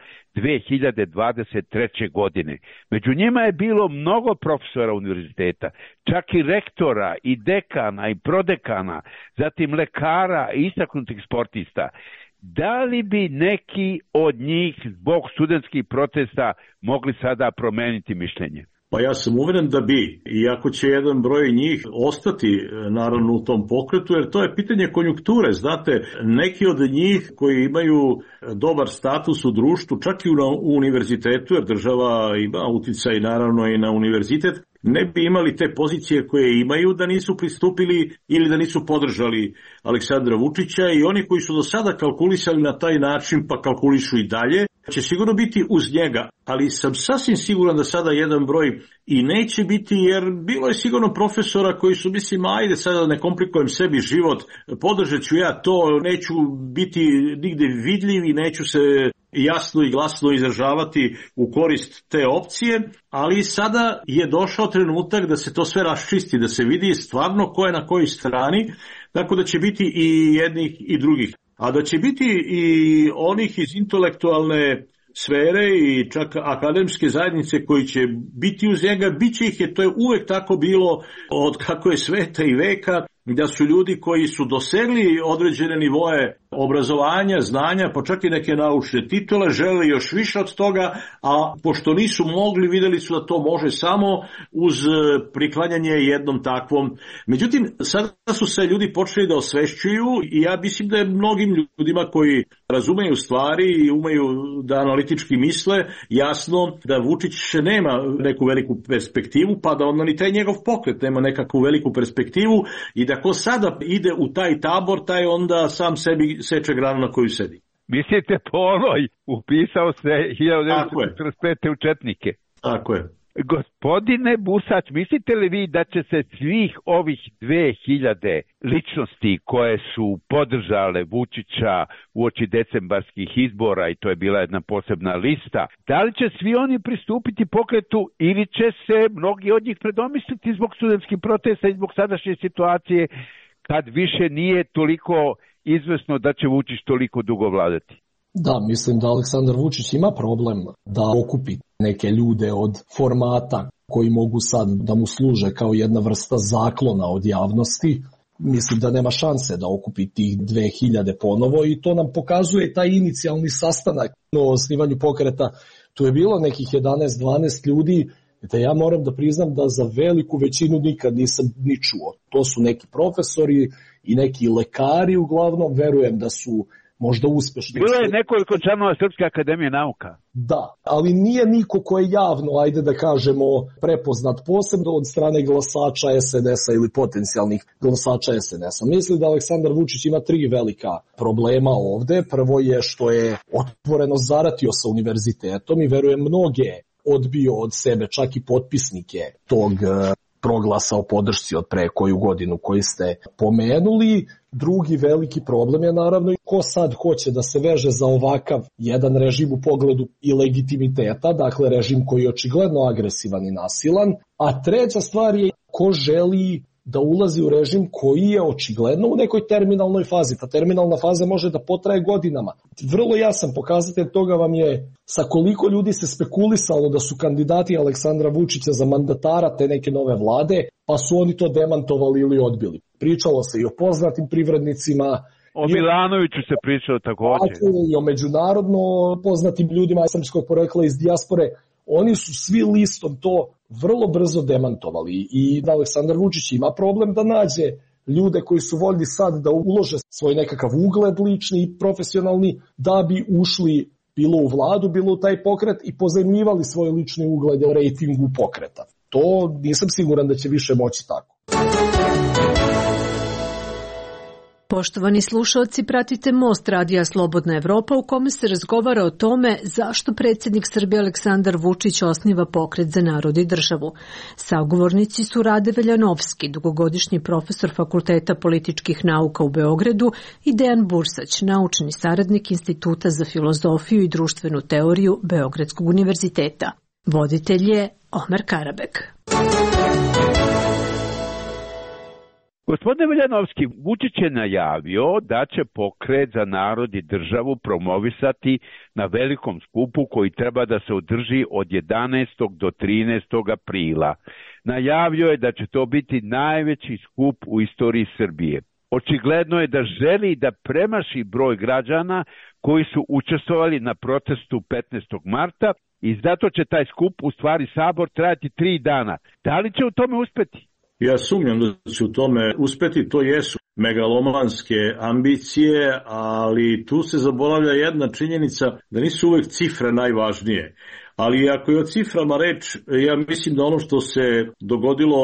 2023. godine? Među njima je bilo mnogo profesora univerziteta, čak i rektora, i dekana, i prodekana, zatim lekara i istaknutih sportista. Da li bi neki od njih zbog studentskih protesta mogli sada promeniti mišljenje? Pa ja sam uveren da bi, iako će jedan broj njih ostati naravno u tom pokretu, jer to je pitanje konjunkture. Znate, neki od njih koji imaju dobar status u društvu, čak i u univerzitetu, jer država ima uticaj naravno i na univerzitet, ne bi imali te pozicije koje imaju da nisu pristupili ili da nisu podržali Aleksandra Vučića, i oni koji su do sada kalkulisali na taj način pa kalkulišu i dalje, će sigurno biti uz njega, ali sam sasvim siguran da sada jedan broj i neće biti, jer bilo je sigurno profesora koji su, mislim, ajde sada ne komplikujem sebi život, podržat ću ja to, neću biti nigde vidljiv i neću se jasno i glasno izražavati u korist te opcije, ali sada je došao trenutak da se to sve raščisti, da se vidi stvarno ko je na kojoj strani, tako da će biti i jednih i drugih. A da će biti i onih iz intelektualne sfere i čak akademske zajednice koji će biti uz njega, bit će ih, jer to je uvek tako bilo od kako je sveta i veka, da su ljudi koji su dosegli određene nivoe obrazovanja, znanja, pa čak i neke naučne titule, žele još više od toga, a pošto nisu mogli, videli su da to može samo uz priklanjanje jednom takvom. Međutim, sada su se ljudi počeli da osvešćuju i ja mislim da je mnogim ljudima koji razumeju stvari i umeju da analitički misle, jasno da Vučić nema neku veliku perspektivu, pa da onda ni taj njegov pokret nema nekakvu veliku perspektivu, i da ko sada ide u taj tabor, taj onda sam sebi seče granu na koju sedi. Mislite po onoj, upisao se 1945. u četnike. Tako je. Gospodine Busać, mislite li vi da će se svih ovih 2000 ličnosti koje su podržale Vučića uoči decembarskih izbora, i to je bila jedna posebna lista, da li će svi oni pristupiti pokretu ili će se mnogi od njih predomisliti zbog studentskih protesta i zbog sadašnje situacije, kad više nije toliko izvesno da će Vučić toliko dugo vladati? Da, mislim da Aleksandar Vučić ima problem da okupi neke ljude od formata koji mogu sad da mu služe kao jedna vrsta zaklona od javnosti. Mislim da nema šanse da okupi tih 2000 ponovo, i to nam pokazuje taj inicijalni sastanak o osnivanju pokreta. Tu je bilo nekih 11-12 ljudi, da ja moram da priznam da za veliku većinu nikad nisam ni čuo. To su neki profesori i neki lekari uglavnom, verujem da su možda uspešni. Bilo je nekoliko članova Srpske akademije nauka. Da, ali nije niko ko je javno, ajde da kažemo, prepoznat posebno od strane glasača SNS-a ili potencijalnih glasača SNS-a. Mislim da Aleksandar Vučić ima 3 velika problema ovde. Prvo je što je otvoreno zaratio sa univerzitetom i verujem mnoge odbio od sebe, čak i potpisnike tog proglasa o podršci od pre koju godinu koji ste pomenuli. Drugi veliki problem je naravno i ko sad hoće da se veže za ovakav jedan režim u pogledu i legitimiteta, dakle režim koji je očigledno agresivan i nasilan. A treća stvar je ko želi da ulazi u režim koji je očigledno u nekoj terminalnoj fazi. Ta terminalna faza može da potraje godinama. Vrlo jasan pokazatelj toga vam je sa koliko ljudi se spekulisalo da su kandidati Aleksandra Vučića za mandatara te neke nove vlade, pa su oni to demantovali ili odbili. Pričalo se i o poznatim privrednicima. O Milanoviću se pričalo također. I o međunarodno poznatim ljudima srpskog porekla iz dijaspore. Oni su svi listom to vrlo brzo demantovali i da Aleksandar Vučić ima problem da nađe ljude koji su voljni sad da ulože svoj nekakav ugled lični i profesionalni da bi ušli bilo u vladu, bilo u taj pokret i pozajmljivali svoj lični ugled o rejtingu pokreta. To nisam siguran da će više moći tako. Poštovani slušalci, pratite Most radija Slobodna Evropa u kome se razgovara o tome zašto predsjednik Srbije Aleksandar Vučić osniva pokret za narod i državu. Sagovornici su Rade Veljanovski, dugogodišnji profesor Fakulteta političkih nauka u Beogradu, i Dejan Bursać, naučni saradnik Instituta za filozofiju i društvenu teoriju Beogradskog univerziteta. Voditelj je Omer Karabek. Gospodine Veljanovski, Vučić je najavio da će pokret za narod i državu promovisati na velikom skupu koji treba da se održi od 11. do 13. aprila. Najavio je da će to biti najveći skup u istoriji Srbije. Očigledno je da želi da premaši broj građana koji su učestvovali na protestu 15. marta i zato će taj skup, u stvari sabor, trajati 3 dana. Da li će u tome uspeti? Ja sumnjam da će u tome uspeti, to jesu megalomanske ambicije, ali tu se zaboravlja jedna činjenica da nisu uvek cifre najvažnije. Ali ako je o ciframa reč, ja mislim da ono što se dogodilo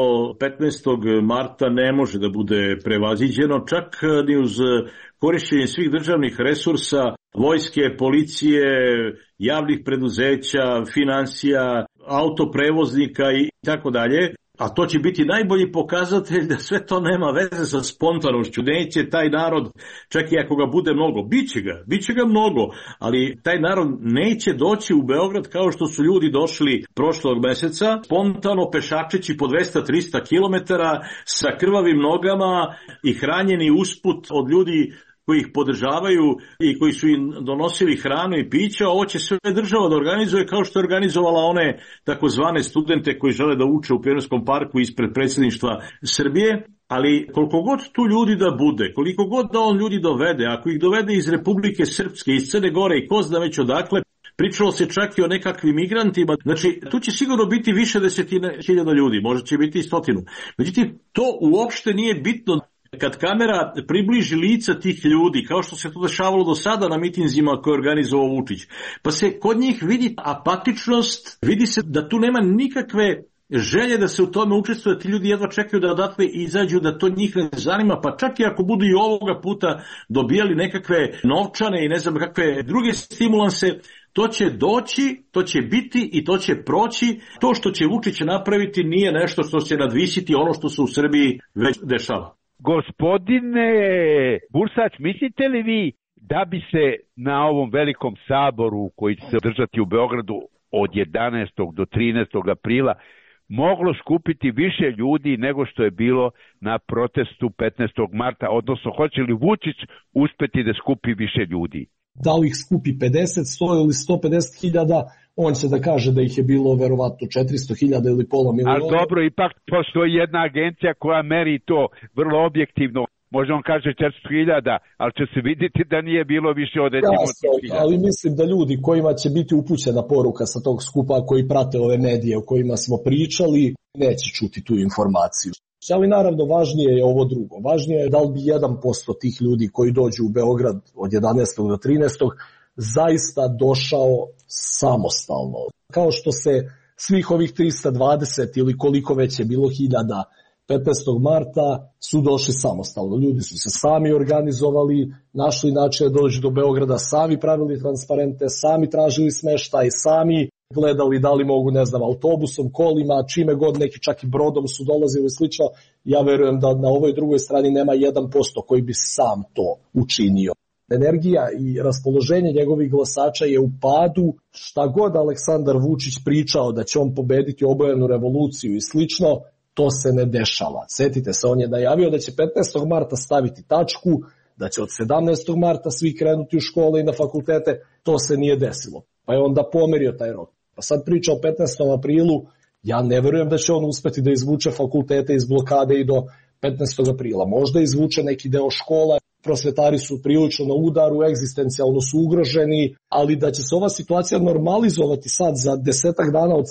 15. marta ne može da bude prevaziđeno, čak ni uz korišćenje svih državnih resursa, vojske, policije, javnih preduzeća, finansija, autoprevoznika i tako dalje. A to će biti najbolji pokazatelj da sve to nema veze sa spontanošću. Neće taj narod, čak i ako ga bude mnogo, biće ga mnogo, ali taj narod neće doći u Beograd kao što su ljudi došli prošlog meseca, spontano pešačeći po 200-300 kilometara sa krvavim nogama i hranjeni usput od ljudi koji ih podržavaju i koji su im donosili hranu i piće. Ovo će sve država da organizuje kao što je organizovala one takozvane studente koji žele da uče u Pionirskom parku ispred predsjedništva Srbije. Ali koliko god tu ljudi da bude, koliko god da on ljudi dovede, ako ih dovede iz Republike Srpske, iz Crne Gore i ko zna već odakle, pričalo se čak i o nekakvim migrantima, znači tu će sigurno biti više desetine hiljada ljudi, možda će biti i 100. Međutim, to uopšte nije bitno. Kad kamera približi lica tih ljudi, kao što se to dešavalo do sada na mitinzima koje je organizovao Vučić, pa se kod njih vidi apatičnost, vidi se da tu nema nikakve želje da se u tome učestvuje, ti ljudi jedva čekaju da odatle izađu, da to njih ne zanima, pa čak i ako budu i ovoga puta dobijali nekakve novčane i ne znam kakve druge stimulanse, to će doći, to će biti i to će proći. To što će Vučić napraviti nije nešto što će nadvisiti ono što se u Srbiji već dešava. Gospodine Bursać, mislite li vi da bi se na ovom velikom saboru koji će se održati u Beogradu od 11. do 13. aprila moglo skupiti više ljudi nego što je bilo na protestu 15. marta, odnosno hoće li Vučić uspeti da skupi više ljudi? Da li ih skupi 50, 100 ili 150 hiljada, on će da kaže da ih je bilo verovatno 400 hiljada ili pola miliona. Ali dobro, ipak postoji jedna agencija koja meri to vrlo objektivno. Možda on kaže 400.000, ali će se vidjeti da nije bilo više od 10.000. Ali mislim da ljudi kojima će biti upućena poruka sa tog skupa, koji prate ove medije o kojima smo pričali, neće čuti tu informaciju. Ali naravno važnije je ovo drugo. Važnije je da li bi 1% tih ljudi koji dođu u Beograd od 11. do 13. zaista došao samostalno. Kao što se svih ovih 320 ili koliko već je bilo hiljada 15. marta su došli samostalno. Ljudi su se sami organizovali, našli način da dođu do Beograda, sami pravili transparente, sami tražili smeštaj, sami gledali da li mogu, ne znam, autobusom, kolima, čime god, neki čak i brodom su dolazili i slično. Ja verujem da na ovoj drugoj strani nema 1% koji bi sam to učinio. Energija i raspoloženje njegovih glasača je u padu. Šta god Aleksandar Vučić pričao da će on pobediti obojenu revoluciju i slično, to se ne dešava. Sjetite se, on je najavio da će 15. marta staviti tačku, da će od 17. marta svi krenuti u škole i na fakultete, to se nije desilo. Pa je onda pomerio taj rok. Pa sad priča o 15. aprilu, ja ne verujem da će on uspeti da izvuče fakultete iz blokade i do 15. aprila. Možda izvuče neki deo škola, prosvetari su prilično na udaru, egzistencijalno su ugroženi, ali da će se ova situacija normalizovati sad za 10 dana od sad,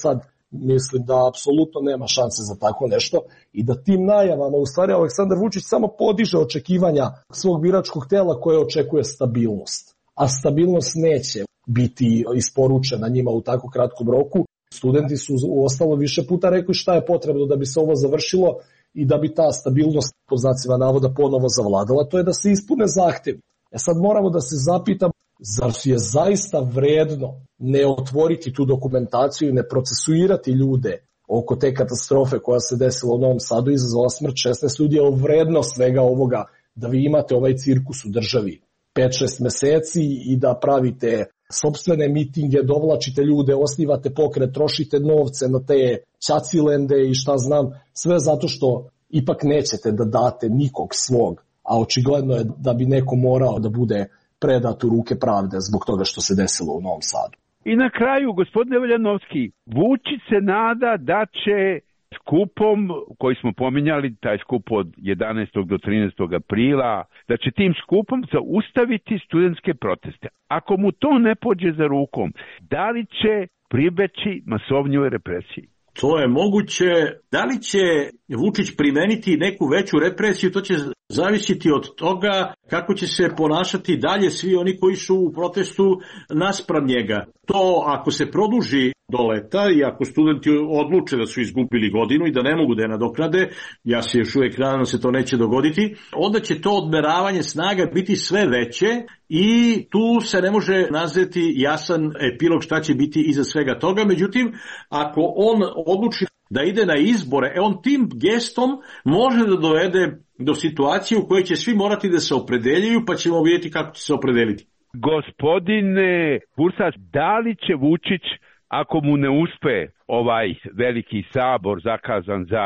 mislim da apsolutno nema šanse za tako nešto i da tim najavama u stvari Aleksandar Vučić samo podiže očekivanja svog biračkog tela koje očekuje stabilnost. A stabilnost neće biti isporučena njima u tako kratkom roku. Studenti su u ostalo više puta rekli šta je potrebno da bi se ovo završilo i da bi ta stabilnost pod znacima navoda ponovo zavladala, to je da se ispune zahtevi. Sad moramo da se zapitamo, zar je zaista vredno ne otvoriti tu dokumentaciju i ne procesuirati ljude oko te katastrofe koja se desila u Novom Sadu, izazvala smrt 16 ljudi, je vredno svega ovoga da vi imate ovaj cirkus u državi 5-6 meseci i da pravite sopstvene mitinge, dovlačite ljude, osnivate pokret, trošite novce na te ćacilende i šta znam, sve zato što ipak nećete da date nikog svog, a očigledno je da bi neko morao da bude predat u ruke pravde zbog toga što se desilo u Novom Sadu. I na kraju, gospodine Veljanovski, Vučić se nada da će skupom koji smo pominjali, taj skup od 11. do 13. aprila, da će tim skupom zaustaviti studentske proteste. Ako mu to ne pođe za rukom, da li će pribeći masovnjoj represiji? To je moguće. Da li će Vučić primeniti neku veću represiju, to će zavisiti od toga kako će se ponašati dalje svi oni koji su u protestu naspram njega. To ako se produži do leta i ako studenti odluče da su izgubili godinu i da ne mogu da je nadoknade, ja se još uvijek nadam da se to neće dogoditi, onda će to odmeravanje snaga biti sve veće i tu se ne može nazvati jasan epilog šta će biti iza svega toga. Međutim, ako on odluči da ide na izbore, on tim gestom može da dovede do situacije u kojoj će svi morati da se opredeljuju, pa ćemo vidjeti kako će se opredeliti. Gospodine Bursač, da li će Vučić, ako mu ne uspe ovaj veliki sabor zakazan za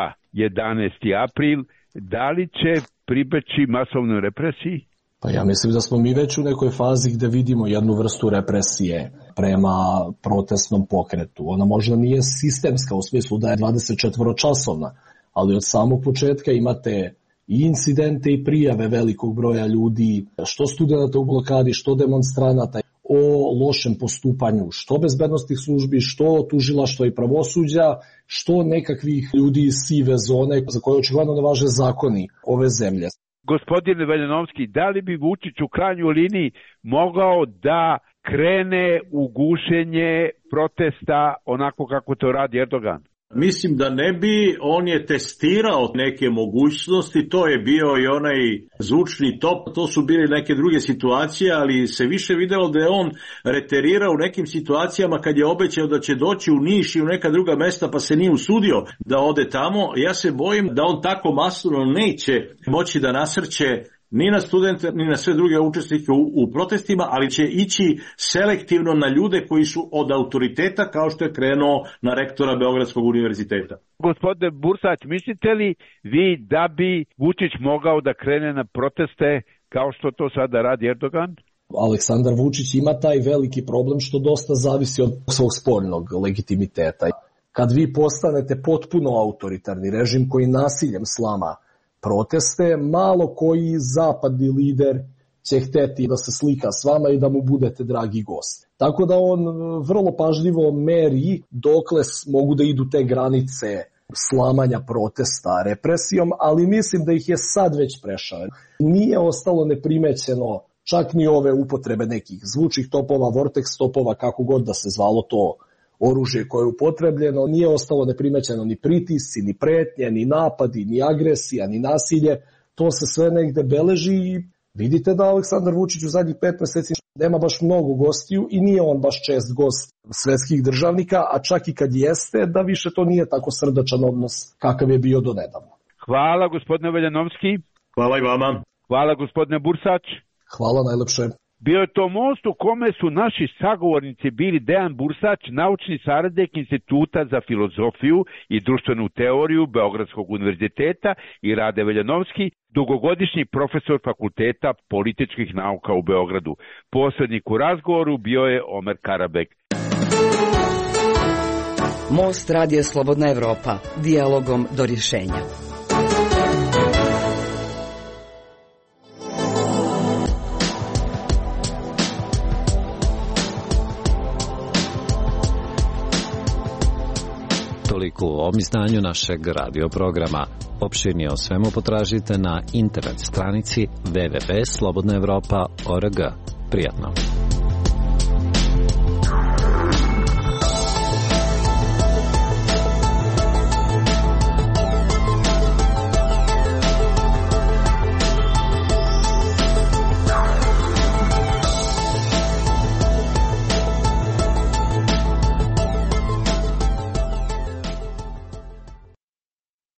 11. april, da li će pribeći masovnoj represiji? Pa ja mislim da smo mi već u nekoj fazi gde vidimo jednu vrstu represije prema protestnom pokretu. Ona možda nije sistemska u smislu da je 24-časovna, ali od samog početka imate i incidente i prijave velikog broja ljudi, što studenta u blokadi, što demonstranata, o lošem postupanju, što bezbednostnih službi, što tužilaštva i pravosuđa, što nekakvih ljudi iz sive zone za koje očigledno ne važe zakoni ove zemlje. Gospodine Veljanovski, da li bi Vučić u krajnjoj liniji mogao da krene u gušenje protesta onako kako to radi Erdogan? Mislim da ne bi, on je testirao neke mogućnosti, to je bio i onaj zvučni top, to su bili neke druge situacije, ali se više videlo da je on reterirao u nekim situacijama kad je obećao da će doći u Niš i u neka druga mesta pa se nije usudio da ode tamo. Ja se bojim da on tako masovno neće moći da nasrće ni na studente, ni na sve druge učesnike u protestima, ali će ići selektivno na ljude koji su od autoriteta, kao što je krenuo na rektora Beogradskog univerziteta. Gospodine Bursać, mislite li vi da bi Vučić mogao da krene na proteste kao što to sada radi Erdogan? Aleksandar Vučić ima taj veliki problem što dosta zavisi od svog spoljnog legitimiteta. Kad vi postanete potpuno autoritarni režim koji nasiljem slama proteste, malo koji zapadni lider će hteti da se slika s vama i da mu budete dragi gost. Tako da on vrlo pažljivo meri dokle mogu da idu te granice slamanja protesta represijom, ali mislim da ih je sad već prešao. Nije ostalo neprimećeno čak ni ove upotrebe nekih zvučnih topova, vortex topova, kako god da se zvalo to oružje koje je upotrebljeno, nije ostalo neprimećeno ni pritisci, ni pretnje, ni napadi, ni agresija, ni nasilje. To se sve negde beleži i vidite da Aleksandar Vučić u zadnjih 5 meseci nema baš mnogo gostiju i nije on baš čest gost svetskih državnika, a čak i kad jeste, da više to nije tako srdačan odnos kakav je bio do nedavno. Hvala gospodine Veljanovski. Hvala i vama. Hvala gospodine Bursač. Hvala najlepše. Bio je to most u kome su naši sagovornici bili Dejan Bursać, naučni saradnik Instituta za filozofiju i društvenu teoriju Beogradskog univerziteta, i Rade Veljanovski, dugogodišnji profesor Fakulteta političkih nauka u Beogradu. Posrednik u razgovoru bio je Omer Karabek. Most Radija Slobodna Evropa. Dijalogom do rješenja. u ovom izdanju našeg radio programa. Opširnije o svemu potražite na internet stranici www.slobodnaevropa.org. Prijatno!